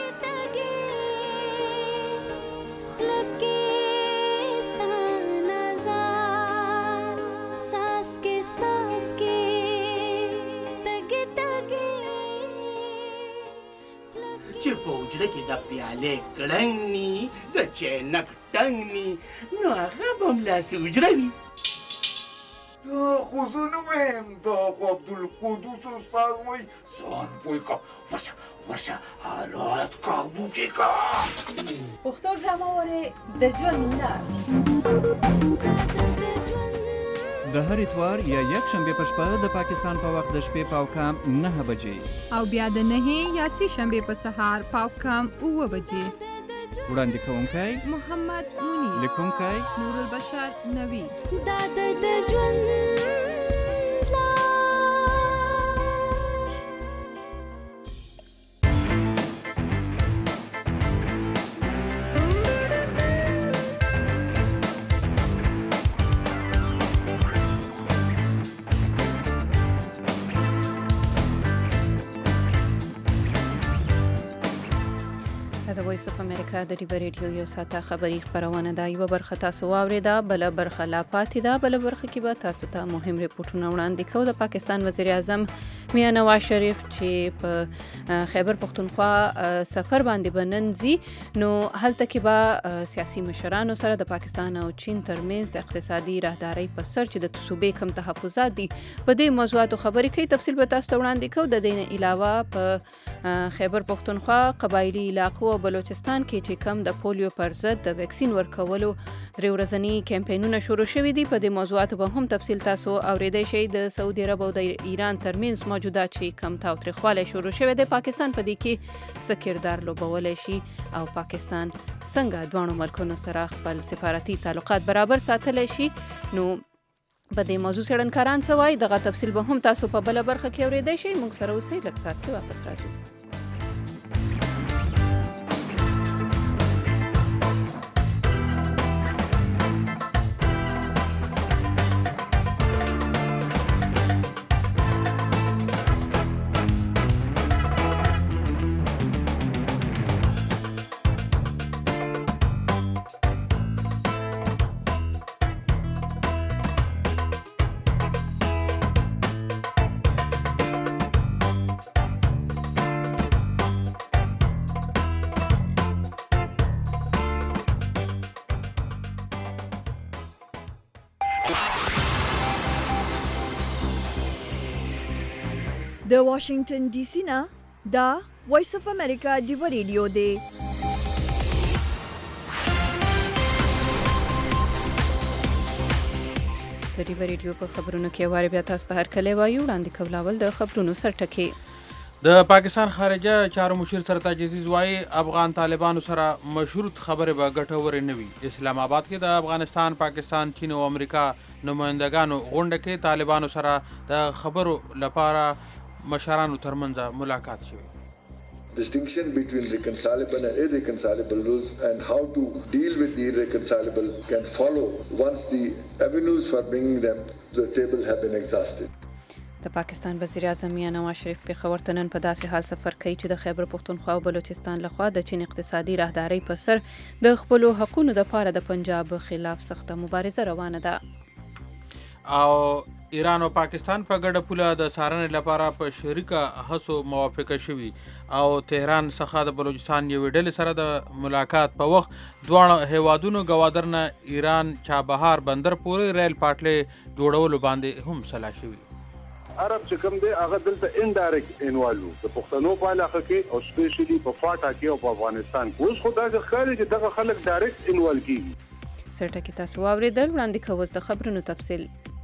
چې په وجره کې د پیالې کړنګ ني د چینک ټنګ ني نو هغه به ملاسې وجره وي. دا خو زه نه وایم دا خو عبدالقدوس استاد وایي ځان پوه که ورشه ورشه حالات کابو کې که پښتو ډرامه ورې د ژوند لار د هر اتوار یا یک شنبه په شپه د پاکستان په وخت د شپې پاو کام نه بجې او بیا د نهه یا سه شنبه په سهار پاو کام اوه بجې. وړاندې کوونکی محمد منیر، لیکونکی نور البشر نوی. دا د ژوند د وایس اف امریکا د ډیو ریډیو یو ساعته خبري خبرونه دا یو برخه تاسو واوریده، بل برخه لا پاتې ده. بل برخه کې به تاسو ته مهم ریپورتونه وړاندې کوو. د پاکستان وزیر اعظم میاں نواز شریف چې په خیبر پختونخوا سفر باندې بننځي نو هلته کې به سیاسي مشرانو سره د پاکستان او چین ترمنځ د اقتصادي راهدارۍ په سر چې د صوبې کم تحفظات دي په دې موضوعاتو خبرې کوي. تفصیل به تاسو ته وړاندې کوو. د دې نه علاوه په خیبر پختونخوا قبایلی علاقو او بلوچستان بلوچستان کې چې کم د پولیو پر ضد د ویکسین ورکولو درې ورځني کمپاینونه شروع شوي دي. په دې موضوعاتو به هم تفصیل تاسو اوریدئ شئ. د سعودي عرب او د ایران ترمنځ موجوده چې کم تاوتریخوالی شروع شوی دی، پاکستان په دې کې څه کردار لوبولی شي او پاکستان څنګه دواړو ملکونو سره خپل سفارتي تعلقات برابر ساتلی شي. نو په دې موضوع څېړنکاران څه وایي، دغه تفصیل به هم تاسو په بله برخه کې اورېدی شئ. موږ سره اوسئ، لږ ساعت کې واپس راځو. د واشنگټن ډي سي نه دا وایس اف امریکا ډیو ریډیو دی. د ډیو ریډیو په خبرونو کې واره بیا تاسو ته هرکلی وایو. وړاندې کول اول د خبرونو سرټکي. د پاکستان خارجه چارو مشیر سرتاج عزیز وایي افغان طالبانو سره مشروط خبرې به ګټورې نه وي. اسلام آباد کې د افغانستان، پاکستان، چین او امریکا نمایندګانو غونډه کې طالبانو سره د خبرو لپاره مشرانو ترمنځ ملاقات شوی. Distinction between reconcilable and irreconcilable rules and how to deal with the irreconcilable can follow once the avenues for bringing them to the table have been exhausted. د پاکستان وزیر اعظم میاں نواز شریف پېښور ته نن په داسې حال سفر کوي چې د خیبر پښتونخوا او بلوچستان لخوا د چین اقتصادي راهدارۍ په سر د خپلو حقونو دپاره د پنجاب خلاف سخته مبارزه روانه ده. او ایران او پاکستان په ګډه پوله د څارنې لپاره په شریکه هڅو موافقه شوي او تهران څخه د بلوچستان یوې ډلې سره د ملاقات په وخت دواړه هیوادونو ګوادر نه ایران چابهار بندر پورې ریل پټلۍ جوړولو باندې هم سلا شوي. عرب چې کوم دی هغه دلته انډایرکټ انوالو د پښتنو په علاقه کې او سپیشلی په فاټا کې او په افغانستان کې. اوس خو داسې ښکاري چې دغه خلک ډایرکټ انوال کېږي. سرټکي تاسو واورېدل. وړاندې کوو د خبرونو تفصیل.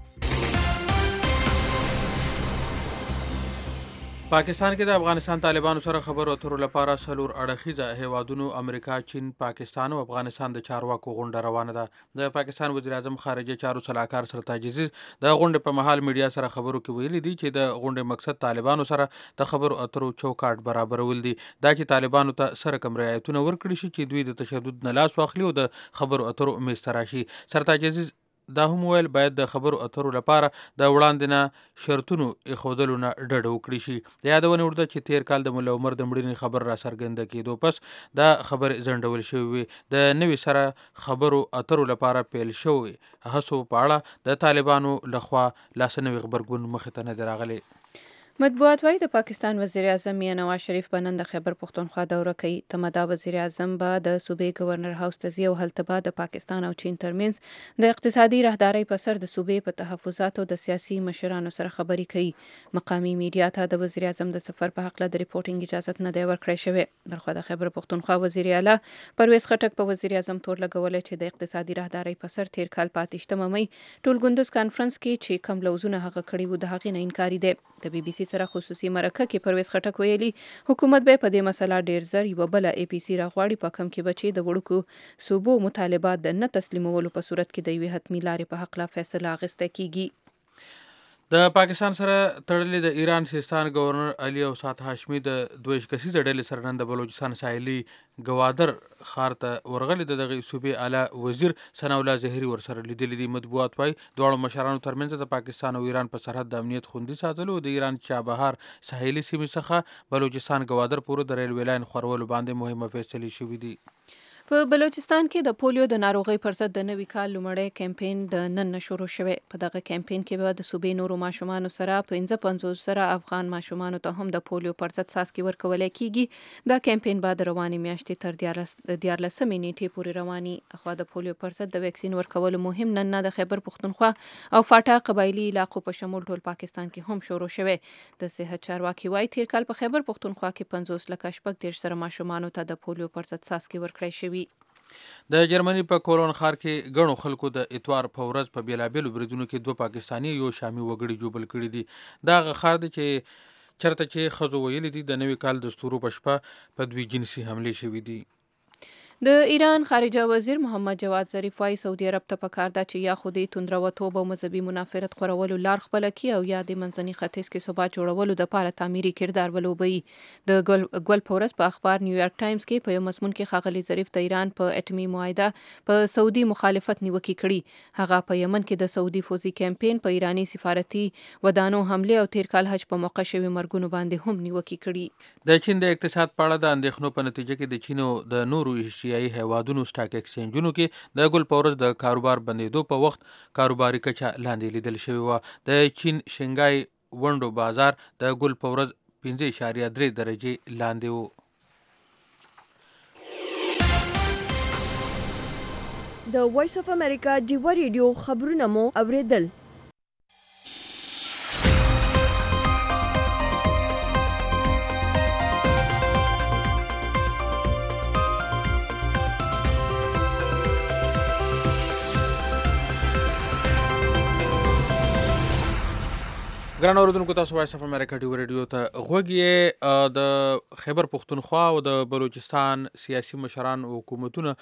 پاکستان کې د افغانستان طالبانو سره خبرو اترو لپاره څلور اړخیزه هیوادونو امریکا، چین، پاکستان او افغانستان د چارواکو غونډه روانه ده. د پاکستان وزیر اعظم خارجه چارو سلاکار سرتاج عزیز د غونډې په مهال میډیا سره خبرو کې ویلي دي چې د غونډې مقصد طالبانو سره د خبرو اترو چوکاټ برابرول دي. دا چې طالبانو ته سره کوم رعایتونه ورکړي شي چې دوی د تشدد نه لاس واخلي او د خبرو اترو میز ته راشي. سرتاج عزیز دا هم ویل باید د خبرو اترو لپاره د وړاندې نه شرطونو ایښودلو نه ډډه وکړي شي. د یادونې وړ ده چې تیر کال د ملا عمر د مړینې خبر را څرګنده کېدو پس دا خبرې ځنډول شوې وې. د نوي سره خبرو اترو لپاره پیل شوې هڅو په اړه د طالبانو لخوا لاسنوي غبرګون مخې ته نه دی راغلی. مطبوعات وايي د پاکستان وزیر اعظم میاں نواز شریف په نن د خیبر پښتونخوا دوره کوي. تمدا وزیر اعظم به د صوبې گورنر هاوس ته ځي او هلته به د پاکستان او چین ترمنځ د اقتصادي راهدارۍ په سر د صوبې په تحفظاتو د سیاسي مشرانو سره خبرې کوي. مقامي میډیا ته د وزیر اعظم د سفر په هکله د ریپورټینګ اجازه نه دی ورکړی شوی. بلخوا د خیبر پښتونخوا وزیر اعلی پرویز خټک په وزیر اعظم تور لګولی چې د اقتصادي راهدارۍ په سر تیر کال په اتشتمه مۍ ټولګوندوز کانفرنس کې چې کم لوزونه هغه کړي وو د هغې نه انکاري دی. د بي بي سي سره خصوصي مرکه کې پرویز خټک ویلي حکومت به په دې مسله ډیر زر یوه بله اي پي سي راغواړي په کم کې به چې د وړوکو صوبو مطالبات د نه تسلیمولو په صورت کې د یوې حتمي لارې په هکله فیصله اخیسته کیږي. د پاکستان سره تړلې د ایران سیستان گورنر علي اوسات هاشمي د دویش کسیزه ډلې سره نن د بلوچستان ساحلي ګوادر ښار ته ورغلي. د دغه صوبې اعلی وزیر ثناء الله زهري ورسره لیدلي دي. مطبوعات وايي دواړو مشرانو ترمنځ د پاکستان او ایران په سرحد د امنیت خوندي ساتلو او د ایران چابهار ساحلي سیمې څخه بلوچستان ګوادر پورې د ریلوې لاین خورولو باندې مهمه فیصلې شوې دي. په بلوچستان کې د پولیو د ناروغۍ پر ضد د نوي کال لومړی کمپاین د نن شروع شوی. په دغه کمپاین کې به د صوبې نورو ماشومانو سره پنځه پنځوس سره افغان ماشومانو ته هم د پولیو پر ضد څاڅکي ورکولی کیږي. دا کمپاین به د روانې میاشتې تر دیارلسمې نیټې پورې رواني. اخوا د پولیو پر ضد د ویکسین ورکولو مهم نن نه د خیبر پښتونخوا او فاټا قبایلي علاقو په شمول ټول پاکستان کې هم شروع شوی. د صحت چارواکي وایي تیر کال په خیبر پښتونخوا کې پنځوس لکه شپږ دېرش سره ماشومانو ته د پولیو پر ضد څاڅکي ورکړی شوي. د جرمني په کولون ښار کې ګڼو خلکو د اتوار په ورځ په بیلابیلو بریدونو کې دوه پاکستاني یو شامي وګړي ژوبل کړي دي. دا هغه ښار دی چې چرته چې ښځو ویلي دي د نوي کال د ستورو په شپه په دوی جنسي حملې شوي دي. د ایران خارجه وزیر محمد جواد ظریف وايي سعودي عرب ته پکار ده چې یا خودي توندروتوب او مذهبي منافرت خورولو لار خپله کړي او یا د منځني ختیځ کې ثبات جوړولو دپاره تعمیري کردار ولوبوي. د ګل ګل په ورځ په اخبار نیویارک ټایمز کې په یو مضمون کې ښاغلي ظریف د ایران په اټمي معاهده په سعودي مخالفت نیوکې کړي. هغه په یمن کې د سعودي فوزي کمپاین په ایراني سفارتي ودانو حمله او تیر کال حج په موقع شوي مرګونو باندې هم نیوکې کړي. د چین د اقتصاد په اړه د اندېښنو په نتیجه کې د چینو د نورو ایشیایي هیوادونو سټاک ایکسچینجونو کې د ګل په ورځ د کاروبار بندېدو په وخت کاروباري کچه لاندې لیدل شوې وه. د چین شنګای ونډو بازار د ګل په ورځ پنځه اعشاریه درې درجې لاندې و. د وایس اف امریکا ډیوه ریډیو خبرونه مو اوریدل. ګران اوریدونکو تاسو وایس اف امریکا ډیو ریډیو ته غوږ یې. د خیبر پښتونخوا او د بلوچستان سیاسي مشران او حکومتونه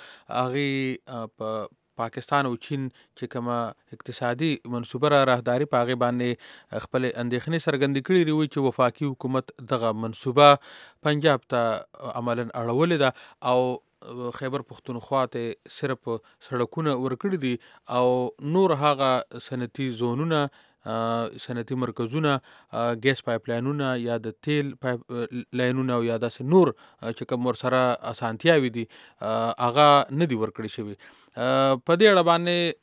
هغې په پاکستان او چین چې کومه اقتصادي منصوبه را راهداري په هغې باندې خپلې اندېښنې څرګندې کړي دي. وایي چې وفاقي حکومت دغه منصوبه پنجاب ته عملاً اړولې ده او خیبر پښتونخوا ته صرف سړکونه ورکړي دي او نور هغه صنعتي زونونه صنعتي مرکزونه ګیس پایپ لاینونه یا د تیل پایپ لاینونه او یا داسې نور چې کوم ورسره اسانتیاوې دي هغه نه دي ورکړي شوي. په دې اړه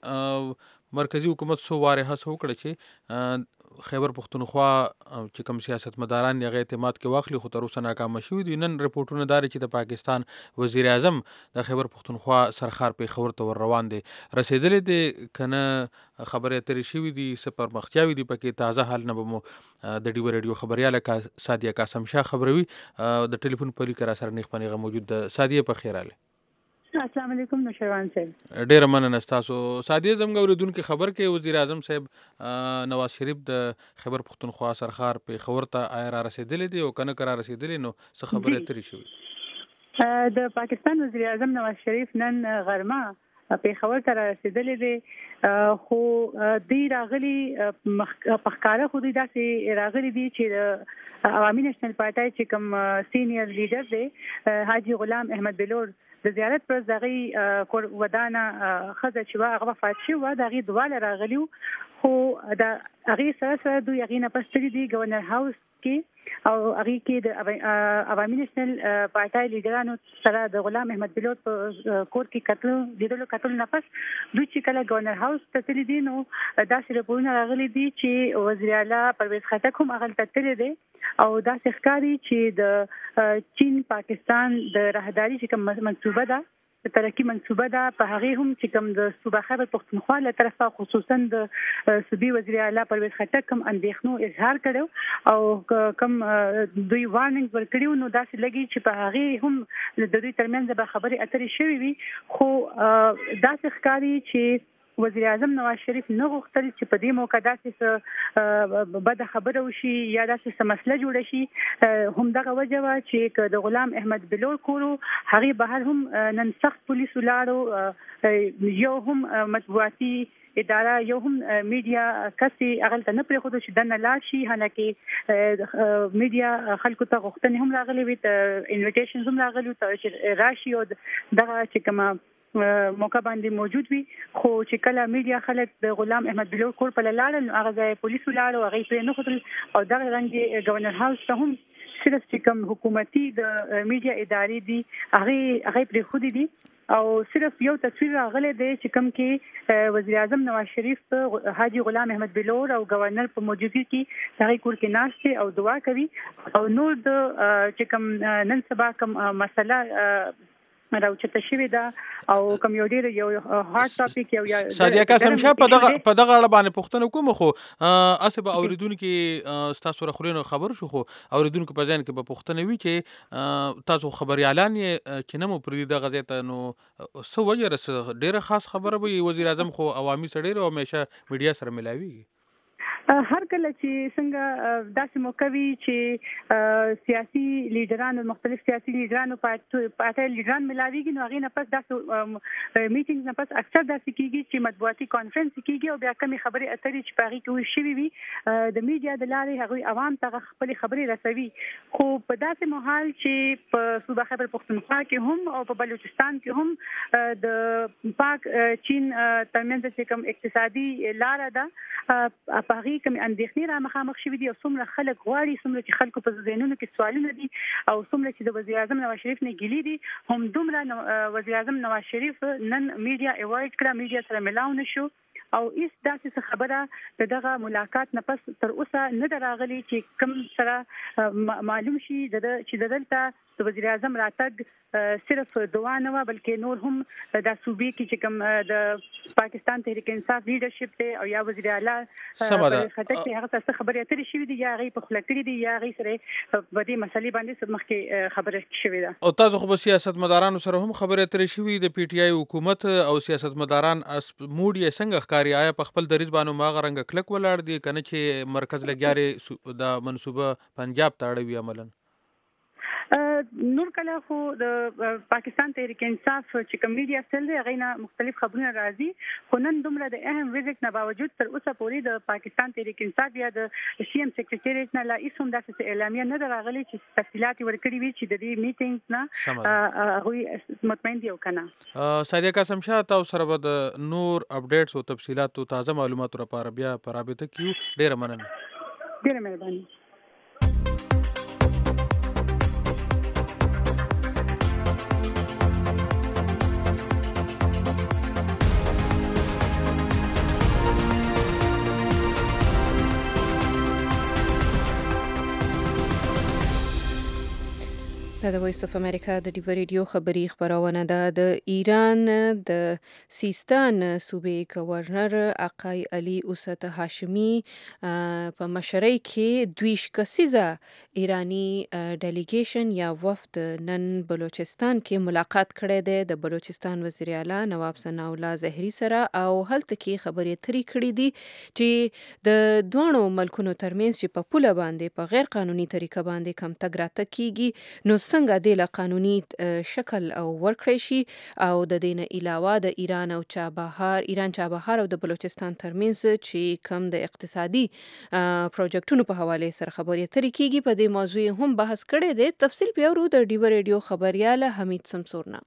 باندې مرکزي حکومت څو وارې هڅه وکړه چې خیبر پښتونخوا چې کوم سیاستمداران یې هغه اعتماد کې واخلي خو تر اوسه ناکامه شوي دي. نن رپورټونه دا چې د پاکستان وزیر اعظم د خیبر پښتونخوا سرخار پېښور ته ور روان دی. رسېدلی دی که نه خبرې اترې شوي دي څه پرمختیاوې دي پکې. تازه حال نه به مو د ډیوه ریډیو خبریاله سادیه قاسم شاه خبروي. د ټلیفون په لیکه را سره نیغ په نیغه موجود ده. سادیه په خیر راغلی. السلام علیکم نوشروان صاحب. ډیره مننه ستاسو. سادیه زموږ اورېدونکي خبر کې وزیر اعظم صاحب نواز شریف د خیبر پښتونخوا سرخار پېښور ته آیا را رسېدلی دی او که نه که را رسېدلی نو څه خبرې اترې شوي؟ د پاکستان وزیر اعظم نواز شریف نن غرمه پېښور ته را رسېدلی دی خو دوی راغلي په ښکاره خو دوی داسې راغلي دي چې عوامي نیشنل پارټۍ چې کوم سینیر لیډر دی حاجي غلام احمد بلور د زیارت پر دغه کور ودانه خزه چې وا هغه وفات شو و دغه دواله راغلیو خو د هغه سره سره دوی هغه نه پستري دی گورنر هاوس کې او هغه کې د عوامي نیشنل پارټۍ لیډرانو سره د غلام احمد بلور په کور کې قتل لیدلو قتل نه پس دوی چې کله گورنر هاوس ته تللی دي نو داسې رپورټونه راغلي دي چې وزیر اعلی پرویز خټک هم هغه ته تللی دی او داسې ښکاري چې د چین پاکستان د راهداري چې کوم منصوبه ده د ترقی منصوبه ده په هغه هم چې کوم د صوبه خیبر پښتونخوا له طرفه خصوصا د صوبې وزیر اعلی پرویز خټک کوم اندېښنو اظهار کړو او کوم دوی وارننګ ورکړي نو داسې لګي چې په هغه هم د دوی ترمنځ به خبرې اترې شوي وي خو داسې ښکاري چې وزیر اعظم نواز شریف نه غوښتل چې په دې موقع داسې بده خبره وشي یا داسې څه مسله جوړه شي. همدغه وجه وه چې د غلام احمد بلور کورو هغې بهر هم نن سخت پولیسو لاړو یو هم مطبوعاتي اداره یو هم میډیا کسې هغه ته نه پرېښودو چې دننه لاړ شي حالانکې میډیا خلکو ته غوښتنې هم راغلي وي انویټیشنز هم راغلي وي چې راشي او دغه چې کومه موقع باندې موجود وي خو چې کله میډیا خلک د غلام احمد بلور کور په لاړل نو هغه ځای پولیسو لاړو هغه پرې نه ښودل او دغه رنګ گورنر هاوس ته هم صرف چې کوم حکومتي د میډیا ادارې دي هغه هغه پرې خودي دي او صرف یو تصویر راغلی دی چې کوم کې وزیر اعظم نواز شریف حاجی غلام احمد بلور او گورنر په موجودګي کې هغه کور کې ناشته او دعا کوي او نور د چې کوم نن سبا کوم مسله راوچته شوې ده او کوم یو ډیر یو هارد ټاپک یو یا سادیا قاسم شاه په دغه په دغه اړه باندې پوښتنه کوم خو اسبه اوریدونکو تاسو راخورینو خبر شو خو اوریدونکو په ځین کې په پوښتنه وی چې تاسو خبريالان کې نه مو پردي د غزته نو سو وجه ډیره خاص خبره وي وزیر اعظم خو عوامي سره او همیشه میډیا سره ملاوي هر کله چې څنګه داسې موقوي چې سیاسي لیډرانو مختلف سیاسي لیډرانو پاتې لیډران ملاويږي نو هغه نه پس داسې میټینګ نه پس اکثر داسې کیږي چې مطبوعاتي کانفرنس کیږي او بیا کومې خبرې اترې چې پاغي کوي شوي وي د میډیا د لارې هغه عوام ته خپل خبرې رسوي خو په داسې محال چې په صوبه خیبر پختونخوا کې هم او په بلوچستان کې هم د پاک چین ترمنځ چې کوم اقتصادي لار ده پاغي کوم اندېښنې را مخامخ شوي دي او څومره خلک غواړي څومره چې خلکو په ذهنونو کې سوالونه دي او څومره چې د وزیر اعظم نواز شریف نه ګیلي دي هم دومره وزیر اعظم نواز شریف نن میډیا ایوایډ کړه میډیا سره ملاو نشو او هیڅ داسې خبره دغه ملاقات نه پس تر اوسه نه دراغلي چې کوم سره معلوم شي چې دلته د وزیر اعظم راتګ صرف دعا نه و بلکې نور هم د صوبې کې چې کوم د پاکستان تحریک انصاف لیډرشپ ته او یا وزیر اعلی خاطر چې هغه څه خبرې اترې شوې دي یا هغه په خپل کړې دي یا هغه سره په دې مسلې باندې مخکې خبره شوې ده او تاسو خو په سیاستمدارانو سره هم خبرې اترې شوې د پی ټ آی حکومت او سیاستمداران موډ یې څنګه ښکاری آیا په خپل دریځ باندې ماغه رنګ کلک ولاړ دي کنه چې مرکز لګیاري د منصوبه پنجاب ته اړوي عملاً نور کله خو د پاکستان تحریک انصاف چې کوم میډیا سل دی هغه نه مختلف خبرونه راځي خو نن دومره د اهم ویزټ نه باوجود تر اوسه پورې د پاکستان تحریک انصاف یا د سی ام سیکریټریټ نه لا هیڅ داسې اعلامیه نه راغلي چې تفصیلات ورکړي وي چې د دې میټینګ نه هغه مطمئن دي او کنه سادیا قاسم شاه تاسو سره به د نور اپډیټس او تفصيلات او تازه معلومات لپاره بیا پر رابطه کیو ډیره مننه ډیره مهرباني د وایس اف امریکا د ډیو ریډیو خبری خبرونه ده د ایران د سیستان صوبې گورنر آقای علي اوسط هاشمی په مشرۍ کې دویش کسیزه ایرانی ډیلیګیشن یا وفد نن بلوچستان کې ملاقات کړی دی د بلوچستان وزیر اعلی نواب ثناء الله زهري سره او هلته کې خبرې اترې کړې دي چې د دوه ملکونو ترمنځ چې په پوله باندې په غیر قانوني طریقه باندې کم تګ راتګ کیږي نو څنګه د له قانوني شکل او ورکړی شي او د دینه علاوه د ایران او چابهار ایران چابهار او د بلوچستان ترمنځ چې کم د اقتصادي پروجیکټونو په حواله سره خبرې اترې کیږي په دې موضوع هم بحث کړی دی تفصیل بیا ورو د ډیو ریډیو خبريال حمید سمسورنا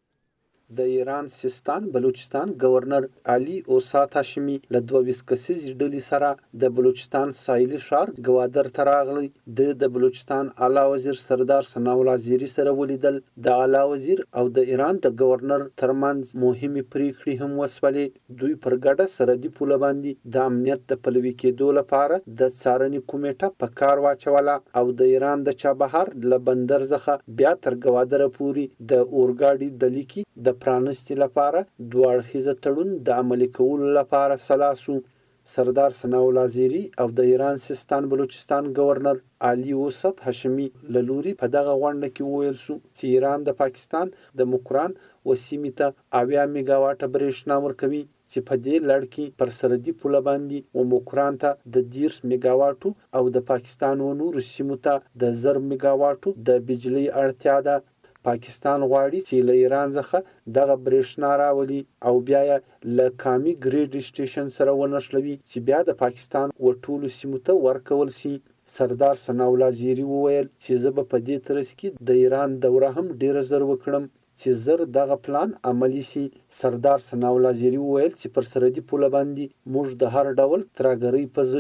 د ایران سیستان بلوچستان گورنر علي اوسط هاشمی له دوه ویس کسیزې ډلې سره د بلوچستان ساحلي ښار ګوادر ته راغلی د د بلوچستان اعلی وزیر سردار ثناء الله زیري سره ولیدل د اعلی وزیر او د ایران د گورنر ترمنځ مهمې پریکړې هم وسولې دوی پر ګډه سرحدي پوله باندې د امنیت د پلوي کېدو لپاره د څارنې کمیټه په کار واچوله او د ایران د چابهار له بندر څخه بیا تر ګوادر پورې د اورګاډي د لیکي د پرانستي لپاره دوه اړخیزه تړون د عملي کولو لپاره سلا سو سردار ثناء الله زیري او د ایران سیستان بلوچستان گورنر علي اوسط هاشمی له لوري په دغه غونډه کې وویل شو چې ایران د پاکستان د مکران و سیمې ته اویا میگا واټه برېښنا ورکوي چې په دې لړ کې پر سرحدي پوله باندې و مکران ته د دیرش میگا واټو او د پاکستان و نورو سیمو ته د زر میگا واټو د بجلی اړتیا ده پاکستان غواړي چې له ایران څخه دغه برېښنا راولي او بیا یې له کامي ګریډ سټیشن سره ونښلوي چې بیا د پاکستان و ټولو سیمو ته ورکول شي سردار ثناء الله زیري وویل چې زه به په دې ترڅ کې د ایران دوره هم ډیره زر وکړم چې زر دغه پلان عملی شي سردار ثناء الله زیري وویل چې پر سرحدي پوله باندې موږ د هر ډول ترهګرۍ په ضد یو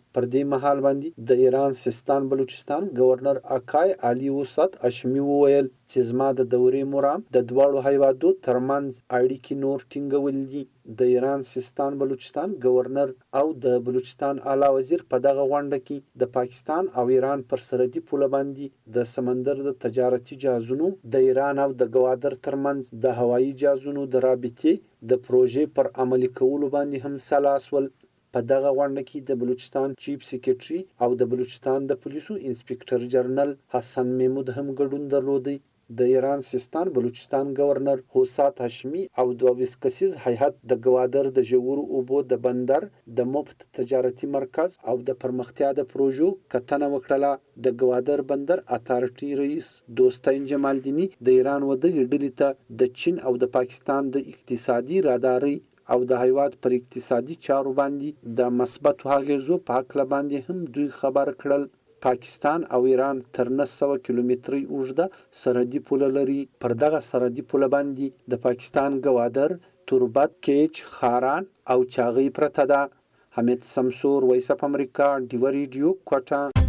پر دې مهال باندې د ایران سیستان بلوچستان گورنر اکای علي وسط اشمی وویل چې زما د دورې مرام د دواړو هیوادو ترمنځ اړیکې نور ټینګول دي. د ایران سیستان بلوچستان گورنر او د بلوچستان اعلی وزیر په دغه غونډه کې د پاکستان او ایران پر سرحدي پوله باندې د سمندر د تجارتي جهازونو د ایران او د ګوادر ترمنځ د هوایي جهازونو د رابطې د پروژې پر عملي کولو باندې هم سلاس ول. په دغه غونډه کې د بلوچستان چیف سیکریټري او د بلوچستان د پولیسو انسپکټر جنرال حسن محمود هم ګډون درلودی. د ایران سیستان بلوچستان گورنر حسات هاشمی او دوه کسیز هیئت د ګوادر د ژورو اوبو د بندر د مفت تجارتي مرکز او د پرمختیا د پروژو کتنه وکړه. د ګوادر بندر اتارټي رئیس دوستین جمالدینی د ایران ودغه ډلې ته د چین او د پاکستان د اقتصادي راداري او د هیواد پر اقتصادي چارو باندې د مثبت اغیزو په اړه باندې هم دوی خبر کړل. پاکستان او ایران تر نه سوه کیلومتري اوږده سرحدي پوله لري. پر دغه سرحدي پوله باندې د پاکستان ګوادر، توربت، کیچ، خاران او چاغی پرته ده. حمید سمسور، وایس اف امریکا، ډیو ریډیو، کوټه.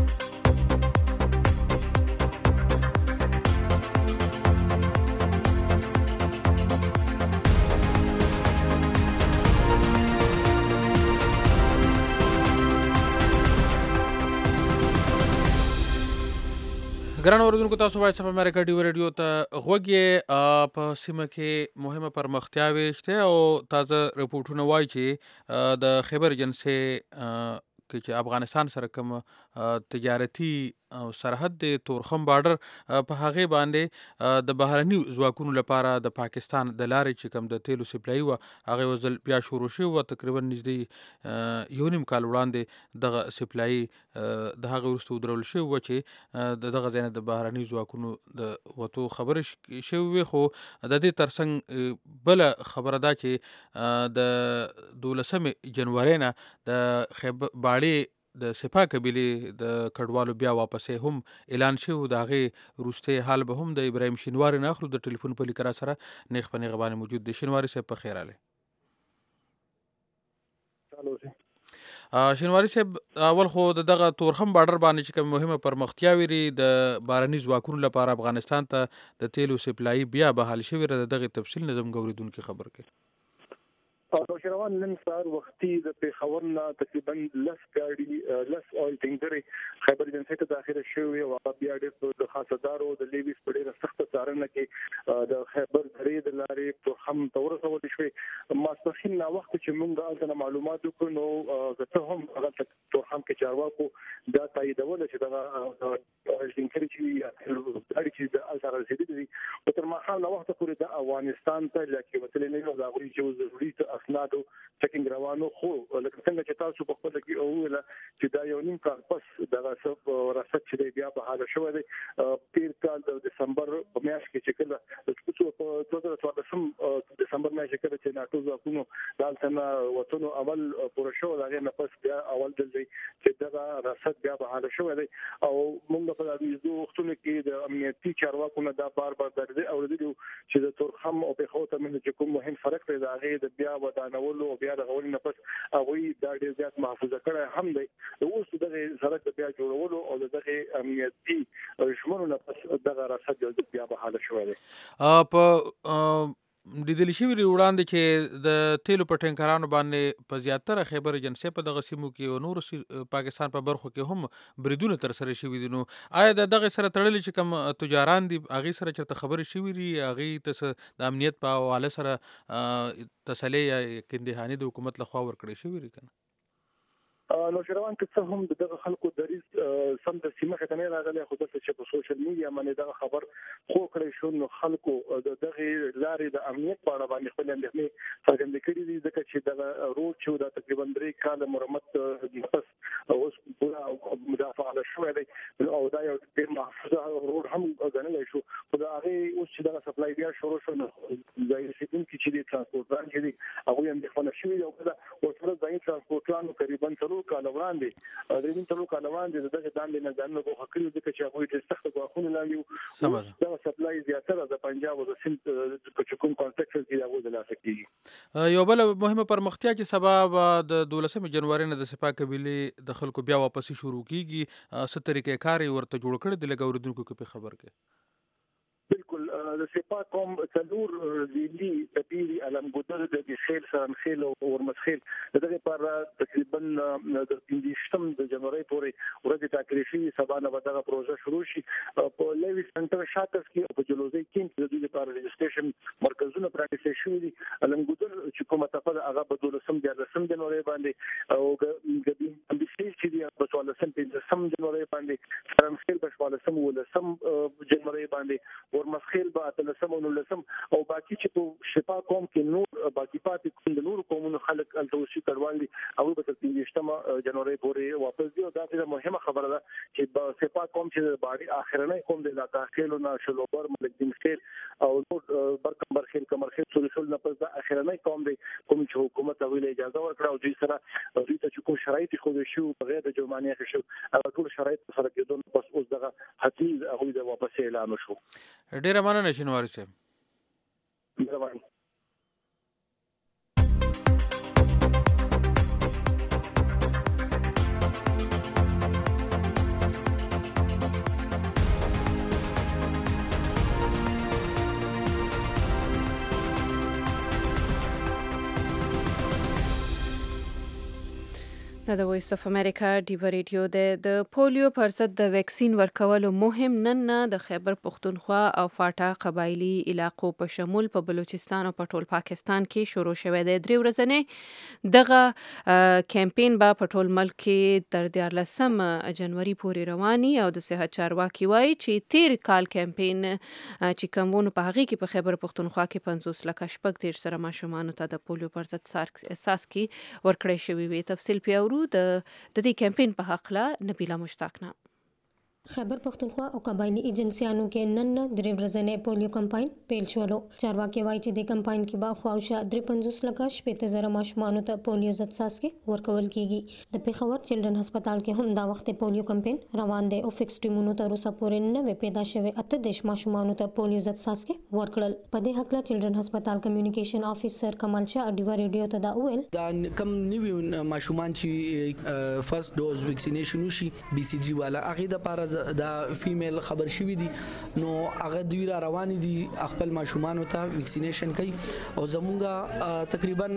ګران اوریدونکو، تاسو وایس اف امریکا ډیو ریډیو ته غوږ یې. په سیمه کې مهمه پرمختیاوې شته او تازه رپورټونه وایي چې د خیبر ایجنسۍ کې چې افغانستان سره کوم تجارتي سرحد د تورخم بارډر په هغې باندې د بهرني ځواکونو لپاره د پاکستان د لارې چې کوم د تیلو سپلایي وه هغه یو ځل بیا شروع شوې وه. تقریبا نږدې یو نیم کال وړاندې دغه سپلایي د هغې وروسته ودرول شوې وه چې د دغه ځای نه د بهرني ځواکونو د وتو خبرې شوې وې. خو د دې ترڅنګ بله خبره ده چې د دولسمې جنورۍ نه د خیبر باړې د سپاه قبیلې د کډوالو بیا واپسې هم اعلان شوی. د هغې وروستی حال به هم د ابراهیم شینواري نه اخلو. د ټلیفون په لیکه را سره نیغ په نیغه باندې موجود دی. شینواري صاحب په خیر راغلی. شینواري صاحب، اول خو د دغه تورخم بارډر باندې چې کوم مهمه پرمختیاوې لري د بهرني ځواکونو لپاره افغانستان ته د تیلو سپلایي بیا بحال شوې ده، د دغې تفصیل نه زموږ اورېدونکي خبر کړي. نوشیروان نن سهار وختي د پېښور نه تقریبا لس ګاډي لس اویل ټینکرې خیبر ایجنسۍ ته داخله شوې او هغه بیا ډېر د خاصدارو د لیویس په ډېره سخته څارنه کې د خیبر درې د لارې تورخم ته ورسولې شوې. ماسپښین ناوخته چې موږ هلته معلومات وکړو نو که څه هم هغه تورخم کې چارواکو دا تاییدوله چې دغه ټینکرې چې ګاډي چې هلته رسېدلي دي خو تر ماښام ناوخته پورې د افغانستان ته لاکې وتلې نه وي او د هغوی چې ضروري اسنادو چکینګ روانو. خو لکه څنګه چې تاسو په خپل کې وویل چې دا یو نیم کال پس دغه رصد چې دی بیا بحاله شوی دی. تیر کال د دسمبر په میاشت کې چې کله په دوه زره څوارلسم دسمبر میاشت کې کله چې ناټو ځواکونو دلته نه وتلو اول پوره شو، د هغې نه پس بیا اول ځل دی چې دغه رصد بیا بحاله شوی دی. او موږ په دې وختونو کې د امنیتي چارواکو نه دا بار بار اورېدلي چې د تورخم او پېښور ترمنځ چې کوم مهم فرق دی د هغې د بیا ودانولو او بیا د غوړي نه پس هغوی دا ډېر زیات محفوظه کړی هم دی. اوس دغه سړک د بیا جوړولو او دغه امنیتي ژمنو نه پس دغه رصد بیا بحاله شوی دی. په لیدل شوي دي وړاندې چې د تیلو په ټینکرانو باندې په زیاتره خیبر ایجنسۍ په دغه سیمو کې او نورو پاکستان په برخو کې هم بریدونه ترسره شوي دي. نو آیا د دغې سره تړلي چې کوم تجاران دي هغې سره چېرته خبرې شوي دي؟ هغې ته د امنیت په حواله سره تسلۍ یا یقین د حکومت لخوا ورکړی شوي دي که نه؟ نوشیروان که څه هم دغه خلکو دریځ سم د سیمه ته نه راغلی، خو دلته چې په سوشل میډیا باندې دغه خبر خو کړی شو نو خلکو د دغې لارې د امنیت په اړه باندې خپلې اندېښنې څرګندې کړي دي، ځکه چې دغه روډ چې دا تقریبا درې کاله مرمت پس اوس پوره مدافعه شوی دی او دا یو ډېر محفوظه روډ هم ګڼلی شو. خو د هغه اوس چې دا سپلای بیا شروع شو نو ځای سیدون کې چې د ترانسپورت پلان چې هغه هم د خپل شوی او کله ورسره ځای ترانسپورت پلان تقریبا څلور کال وړاندې درې څلور کال وړاندې دغه داندې نه ځانو په حقیقت کې چې هغه د سخت غواخونه لاندې دا سپلای زیاتره د پنجاب او د سند په کوم کانټیکټ کې هغه د لاسه کیږي. یو بل مهمه پرمختیا چې سبب د دولسمې جنوري نه د سپاه قبیلې د خلکو بیا واپسی شروع کیږي څه طریقې کار ورته جوړ کړي د لګوردونکو کې خبر کې بالکل د سپاه قوم څلور ضلعي تبيري علمګودر د خیل سرمخیل او ورمسخیل دغه پر تقریبا د پنځشتم د جنوري پورې ورځ ټاکلې شي سبا نه دغه پروژه شروع شي په لیوي سنټر شاتس کې په جلوزي کې د دې لپاره رجسټریشن مرکزونه پراکټس شوي دي. علمګودر چې کومه تفصیل هغه په دولسم د جنوري باندې او ګبي امبیسي چې دی په څوارلسم پنځم جنوري باندې سرمخیل په شپږلسم ولسم جنوري باندې ورمسخیل په اتلسم او نولسم او باقي چې په شپا قوم کې نور باقي پاتې کوم د نور قومونو خلک التوشي کړوال دي هغه په پنځم جنوري پورې واپس دي او دا ډېره مهمه خبره ده چې په شپا قوم چې باندې اخرنۍ قوم د علاقې خېلو نه شلوبر ملکدین خیل او نور برکم برخیل کمرخیل سولسول نه پس دا اخرنۍ قوم دی کوم چې حکومت اوله اجازه ورکړه او دوی سره دوی ته کوم شرایط خو شو بغیر د جرمانه شو هغه ټول شرایط سره کېدون پس اوس دغه حتیز هغه د واپس اعلان شو. ډیره مننه شینواری صاحب. مهرباني. د وایس اف امریکا ډیو ریډیو د پولیو پر ضد د ویکسین ورکولو مهم نن نه د خیبر پختونخوا او فاټا قبایلی علاقو په شمول په بلوچستان او په ټول پاکستان کې شروع شوی دی. درې ورځې دغه کمپاین به په ټول ملک کې تر دیارلسم جنوري پورې رواني او د صحت چارواکي وایي چې تیر کال کمپاین چې کومونه په هغه کې په خیبر پختونخوا کې پنځوس لک شپږ دېرش سره ماشومان ته د پولیو پر ضد اساس کې ورکړی شوی وي. تفصیل پیاورو د د دې کمپاین په حق لا نبیلا مشتاق نه. خیبر پختونخوا او قبایلی ایجنسیانو کې نن درې ورځې پولیو کمپاین پیل شولو. چارواکي وایي چې د کمپاین کې به خواوشا درې پنځوس لکه شپږ زره ماشومان ته پولیو ضد څاڅکي ورکول کیږي. د پیښور چلډرن هسپتال کې هم دا وخت پولیو کمپاین روان دی او فکس ټیمونو ته روسه پورې نوې پیدا شوی اته دیش ماشومان ته پولیو ضد څاڅکي ورکړل. په دې حق لا چلډرن هسپتال کمیونیکیشن افیسر کمال شاه ډیو ریډیو ته دا وویل دا کم نیو ماشومان چې فرست ډوز ویکسینیشن وشي بي سي جي والا هغه د پاره دا فیمیل خبر شوی دي نو هغه دوی را روان دي خپل ماشومان ته ویکسینیشن کوي او زمونږه تقریبا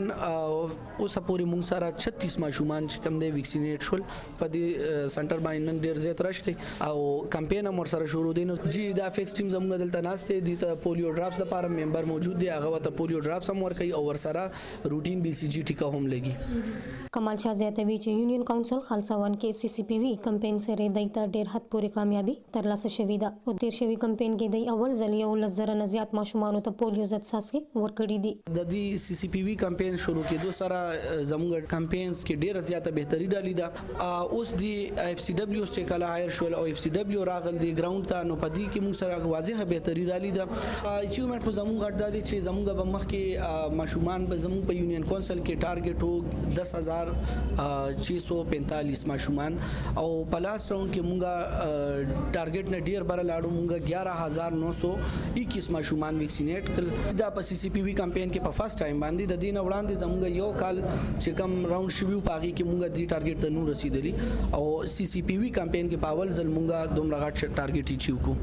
اوس پورې مونږ سره छत्तीस ماشومان چې کوم دی ویکسینیټ شول په دې سنټر باندې ډیر زیات راشته او کمپاین هم سره شروع دي. نو جی دا فیکس ټیم زمونږ دلته ناشته دي ته پولیو ډراپس لپاره ممبر موجود دي هغه ته پولیو ډراپس هم ورکوي او ورسره روټین بي سي جي ټیکا هم لګي. کمال شاه زیاتوي چې یونین کونسل خالصوان کې سی سی پی وی کمپاین سره دایته ډیر حد پورې کامیابی ترلاسه شوې ده او تیر شوی کمپاین کې د اول ځل یو لزر نه زیات ماشومان ته پولیو ضد څاڅکي ورکړي دي. د دې سی سی پی وی کمپاین شروع کېدو سره زموږ کمپاینز کې ډیر زیاته بهتري ډالي ده. اوس دی اف سی ډبلیو چې کله هایر شول او اف سی ډبلیو راغل دی ګراوند ته نو پدې کې موږ سره واضحه بهتري ډالي ده. اچیومنت خو زموږ غړ دي چې زموږ به مخ کې ماشومان به زموږ په یونین کونسل کې ټارګټ وو دس هزار छह सौ पैंतालीस ماشومان او پلاس راوند کې مونږه ټارګټ نه ډیر بر لاړو مونږه ग्यारह हज़ार नौ सौ इक्कीस ماشومان ویکسینیټ کړل. دا په سی سی پی وی کمپاین کې په فرست ټایم باندې د دین وړاندې زمونږ یو کال چې کم راوند شوی پاغي کې مونږه دی ټارګټ ته نو رسیدلی او سی سی پی وی کمپاین کې پاول ځل مونږه دومره غټ ټارګټ یې چیو کو.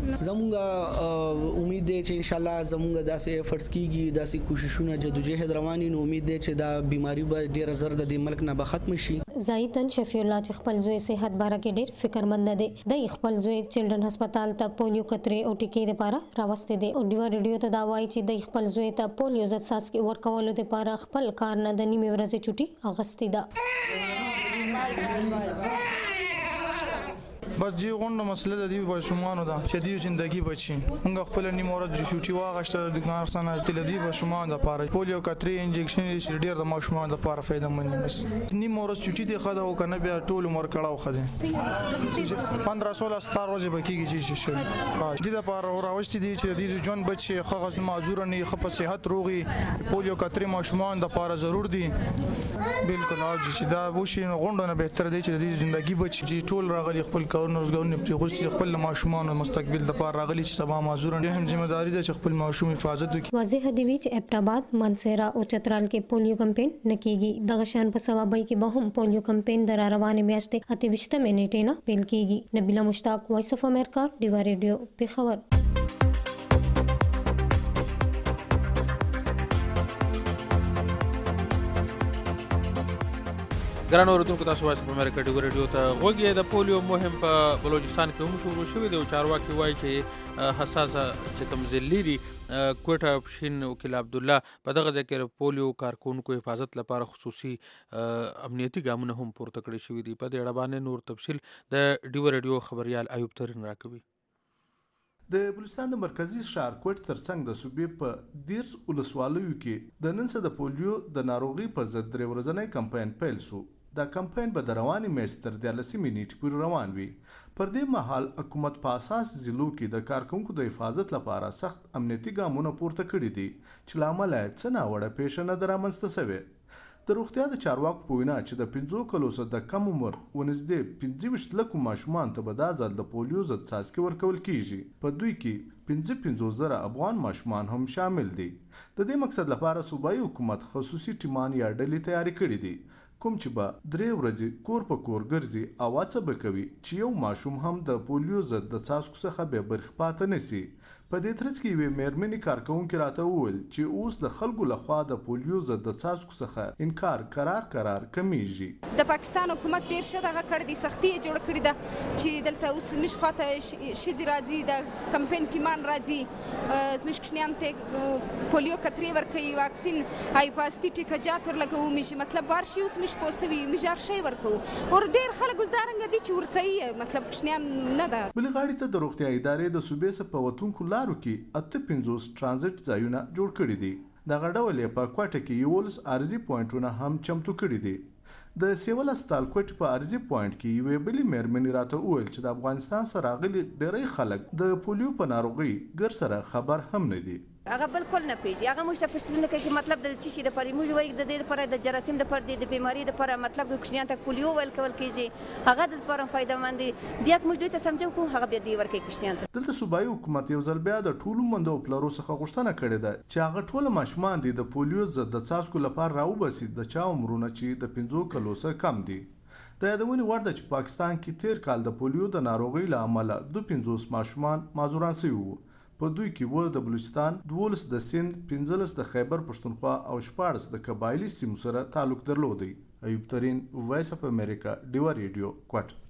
زمونږه امید دی چې ان شاء الله زمونږه داسې افورټس کیږي داسې کوششونه جدوجہد رواني نو امید دی چې دا بیماری به ډیر زر د ملک نه به ختم شي. زایتن شفیع الله چې خپل زوی صحت باره کې ډیر فکرمند دی. د خپل زوی چلډرن هسپتال ته پولیو کترې او ټیکې لپاره راوستي دي او ډیو ریډیو ته دا وایي چې د خپل زوی ته پولیو ضد څاڅکي ورکولو لپاره خپل کار نه د نیمه ورځې چټي اغستې ده. بس جی غونډه مسله د دې بشمانو ده چې دې ژوندۍ بچي موږ خپل نیمه ورځ ډیوټي واغشته د ګارسنه تل دې بشمان د پاره پولیو کتري انجکشن یې ډیر د ماشومان د پاره فائدہ مند بس نیمه ورځ ډیوټي دی خدا او کنه بیا ټول عمر کړهو خده پندرہ سولہ ستار ورځې بکیږي چې شي دې د پاره راوستي دي چې دې جون بچي خغز معذور نه خپ صحت روغي پولیو کتري ماشومان د پاره ضرور دي بالکل او چې دا وشي غونډه نه بهتر دی چې دې ژوندۍ بچي ټول راغلي خپل کارونه روزګارونه پرې غوښتي خپل ماشومان او مستقبل د پاره راغلي چې سبا معذور نه هم ذمہ داری ده چې خپل ماشوم حفاظت وکړي. واضح دی چې ابټاباد منصیرا او چترال کې پولیو کمپاین نکېږي د غشان په سوابای کې به هم پولیو کمپاین در روانه میاشتې اته وشته منټه نه پیل کېږي. نبیلا مشتاق، وایس اف امریکا، ډیوا ریډیو، پیښور. ګرانو اوریدونکو، تاسو وایس اف امریکا ډیوا ریډیو ته غوږ یې. د پولیو مهم په بلوچستان کې هم شروع شوی دی او چارواکي وایي چې حساسه چې کوم ضلع لري کوټه پښین وکیل عبدالله په دغه ځای کې پولیو کارکونکو حفاظت لپاره خصوصي امنیتي ګامونه هم پورته کړي شوي دي. په دې اړه باندې نور تفصیل د ډیوا ریډیو خبریال ایوب ترین راکوي. د بلوچستان د مرکزی ښار کوټ ترڅنګ د صوبې په دیرس ولسوالیو کې د نن څه د پولیو د ناروغي په ضد درې ورځنی کمپاین پیل شو. دا کمپاین به د روانې میاشتې تر دیارلسمې نیټې پورې روان وي. پر دې مهال حکومت په اساس ضلعو کې د کارکونکو د حفاظت لپاره سخت امنیتي ګامونه پورته کړي دي چې له امله یې څه ناوړه پیښه نه ده رامنځته سوې. د روغتیا د چارواکو په وینا چې د پنځو کلو څخه د کم عمر ونږدې پنځه ویشت لکو ماشومان ته به دا ځل د پولیو ضد څاڅکي ورکول کیږي. په دوی کې پنځه پنځوس زره افغان ماشومان هم شامل دي. د دې مقصد لپاره صوبایي حکومت خصوصي ټیمان یا ډلې تیاری کړي دي کوم چې به درې ورځې کور په کور ګرځي او هڅه به کوي چې یو ماشوم هم د پولیو ضد د څاڅکو څخه بې برخې پاتې نه سي. په دې ترڅ کې یوې میرمنې کارکوونکې راته وویل چې اوس د خلکو لخوا د پولیو ضد د څاڅکو څخه انکار قرار قرار کمیږي. د پاکستان حکومت ډیر ښه دغه کړی دی، سختي یې جوړه کړې ده چې دلته اوس زموږ خواته ښځې راځي، د کمپین ټیمان راځي، زموږ کوچنیانو ته پولیو کترې ورکوي، واکسین حفاظتي ټیکه جات ورلګوو، موږ مطلب بار شي اوس موږ پوه سوي موږ هر شی ورکوو. اور ډېر خلک اوس دارنګه دي چې ورکوي، مطلب کوچنیان نه ده. بلې غاړې ته د روغتیا ادارې د صوبې څخه په وتونکو لارو کې اته پنځوس ترانزیت ځایونه جوړ کړي دي. دغه ډول یې په کوټه کې یولس عرضي پوینټونه هم چمتو کړي دي. د سیول هسپتال کوټ په عرضي پوینټ کې یوې بلې میرمنې راته وویل چې د افغانستان سره راغلي ډېری خلک د پولیو په ناروغۍ ګر سره خبر هم نه دي. هغه بالکل نه پیږي، هغه موږ ته پوښتنه کوي چې مطلب د څه شي لپاره موږ وایي د دې لپاره د جراثیم لپاره د بیماری لپاره مطلب د کوچنیانو ته پولیو ویل کول کیږي، هغه د لپاره فائدہ مند دي. بیا موږ دوی ته سمجھو کوو هغه بیا دوی ورکوي کوچنیانو ته. دلته صوبایي حکومت یو ځل بیا د ټولو مندو پلرو څخه غوښتنه کړې ده چې هغه ټول ماشومان دي د پولیو ضد د څاڅکو لپاره راوباسي د چا عمرونه چې د پنځو کلو څخه کم دي. د یادونې وړ ده چې پاکستان کې تیر کال د پولیو د ناروغۍ له امله دوه پنځوس ماشومان معذوران شوي وو. په دوی کې و د بلوچستان، دولس د سند، پنځلس د خیبر پښتونخوا او شپاړس د قبایلي سیمو سره تعلق درلودی. ایوب ترین، وایس اف امریکا، ډیوا ریډیو، کوټ.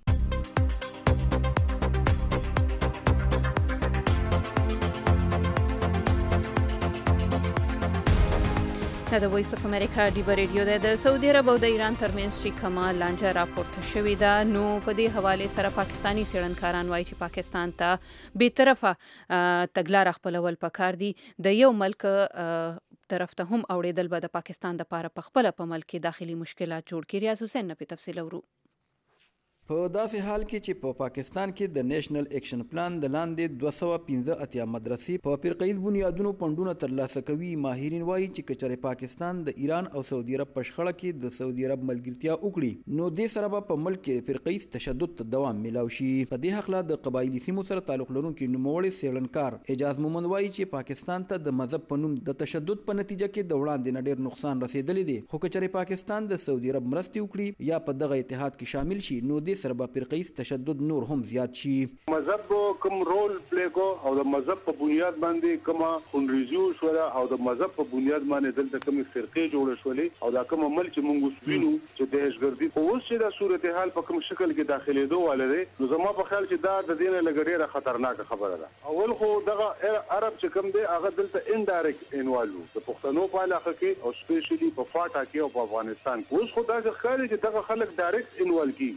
دا د وایس اف امریکا ډیوا ریډیو ده. د سعودي عرب او د ایران ترمنځ چې کومه لانجه راپورته شوې ده، نو په دې حوالې سره پاکستاني څېړنکاران وایي چې پاکستان ته بې طرفه تګلاره خپلول پکار دي. د یو ملک طرف ته هم اوړېدل به د پاکستان دپاره په خپله په ملک کې داخلي مشکلات جوړ کړي. ریاض حسین نه په تفصیل اورو. په داسې حال کې چې په پاکستان کې د نیشنل اکشن پلان د لاندې دوه سوه پنځه اتیا مدرسې په فرقیز بنیادونو پونډونه ترلاسه کوي. ماهرین وایي چې کچره پاکستان د ایران او سعودي عرب په شخړه کې د سعودي عرب ملګرتیا وکړي، نو دې سره به په ملک کې فرقیز تشدد ته دوام میلاو شي. په دې هکله د قبایلي سیمو سره تعلق لرونکي نوموړی څېړنکار اعجاز مومند وایي چې پاکستان ته د مذهب په نوم د تشدد په نتیجه کې د وړاندې نه ډېر نقصان رسېدلی دی. خو کچره پاکستان د سعودي عرب مرستې وکړي یا په دغه اتحاد کې شامل شي، نو دې سره به فرقیز تشدد نور هم زیات شي. مذهب کوم رول پلی کو او د مذهب په بنیاد باندې کومه خونریزي وشوله او د مذهب په بنیاد باندې دلته کومې فرقې جوړې شولې او دا کوم عمل چې موږ وینو چې دهشتګردي خو اوس چې دا صورتحال په کوم شکل کې داخلېدو واله دی، نو زما په خیال چې دا د دې نه لږ ډېره خطرناکه خبره ده. اول خو دغه عرب چې کوم دی هغه دلته انډایرکټ انوالو د پښتنو په علاقه کې او سپیشلی په فاټا کې او په افغانستان کې. اوس خو داسې ښکاري چې دغه خلک ډایرکټ انوال کېږي. نن یو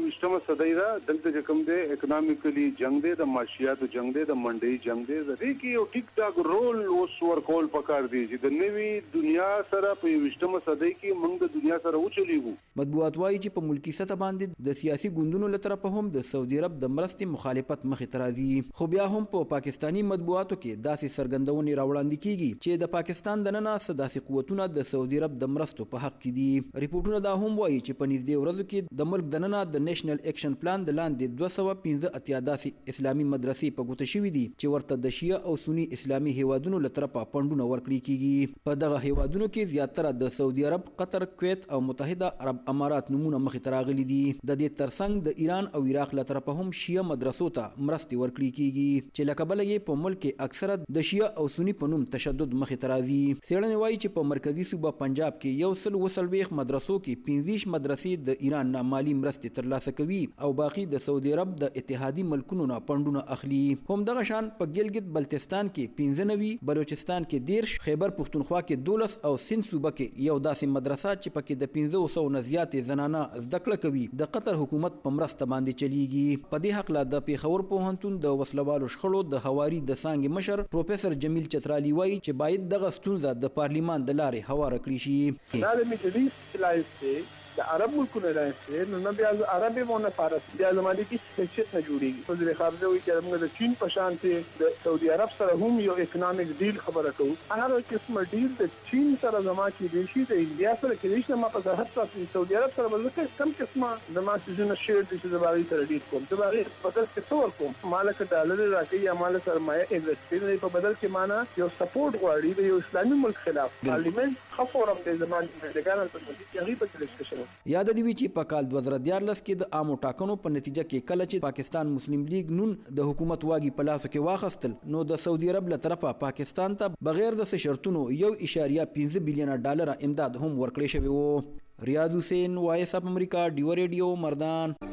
وشتمه صدای دا دلته چې کوم دی اکونومیکلی جنگ دی د معاشياتو جنگ دی د منډي جنگ دی د دې کې یو ټیک ټاک رول اوس ورکول پکار دی چې د نوي دنیا سره په وشتمه صدای کې موږ د دنیا سره وچلیږو. مطبوعات وایي چې په ملکی سطح باندې د سیاسي ګوندونو له طرفه هم د سعودي عرب د مرستې مخالفت مخې ته راځي، خو بیا هم په پاکستانی مطبوعاتو کې داسې څرګندونې راوړاندې کیږي چې د پاکستان دننه داسې قوتونه د سعودي عرب د مرستو په حق کې دي. ریپورتونه دا هم وایي چې په نږدې ورځو کې د ملک دننه د نېشنل اکشن پلان د لاندې دوه سوه پنځه اتیا داسې اسلامي مدرسې په ګوته شوي دي چې ورته د شیعه او سني اسلامي هیوادونو له طرفه پندونه ورکړي کیږي. په دغه هیوادونو کې زیاتره د سعودي عرب، قطر، کویت او متحده عرب امارات نمونه مخې ته راغلي دي. د دې ترڅنګ د ایران او عراق له طرفه هم شیعه مدرسو ته مرستې ورکړي کیږي چې له کبله یې په ملک کې اکثره د شیعه او سني په نوم تشدد مخې ته راځي. څېړنې وایي چې په مرکزي صوبه پنجاب کې یو سل اووه څلوېښت مدرسو کې پنځه مدرسې د ایران نه مالي مرستې ترلاسه کوي او باقي د سعودي عرب د اتحادي ملکونو نه پندونه اخلي. همدغه شان په ګلګت بلتستان کې پنځه نوي، بلوچستان کې دیرش، خیبر پښتونخوا کې دولس او سند صوبه کې یو داسې مدرسه چې پکې د پنځه سوو نه زیاتې زنانه زده کړه کوي د قطر حکومت په مرسته باندې چلیږي. په دې هکله د پیښور پوهنتون د وسلوالو شخړو د هواري د څانګې مشر پروفیسور جمیل چترالي وایي چې باید دغه ستونزه د پارلیمان د لارې هواره کړی شي. دا د میډل ایست لایسته د عرب ملکونو راځي نو نه بیا عربي مونږ فارس بیا زموږ کې سچت نه جوړیږي. په دې خبره وی چې موږ د چین په شان ته د سعودي عرب سره هم یو اکونومیک ډیل خبره کوو. هغه قسم ډیل د چین سره زموږ کې دی شي د انډیا سره کې نشته. ما په هر څه د سعودي عرب سره ولکه کم قسمه د ما سيزونه شیر دي چې د باغی سره ډیل کوم. د باغی په بدل کې څور کوم مالک ډالر راکې یا مال سرمایه انویسټمنت په بدل کې معنا یو سپورټ غواړي د یو اسلامي ملک خلاف. پارلیمنت خفورم د زمان د ګانل په دې کې غیبه کې ډسکشن. یاد دی چې په کال دوه زره دیارلس کې د عامو ټاکنو په نتیجه کې کله چې پاکستان مسلم لیگ نون د حکومت واګي په لاسو کې واخستل نو د سعودي عرب له طرفه پاکستان ته بغیر د شرطونو یو اشاریه پنځه بلین ډالر امداد هم ورکړی شوی وو. ریاض حسین، وایس اپ امریکا، ډیو ریډیو، مردان.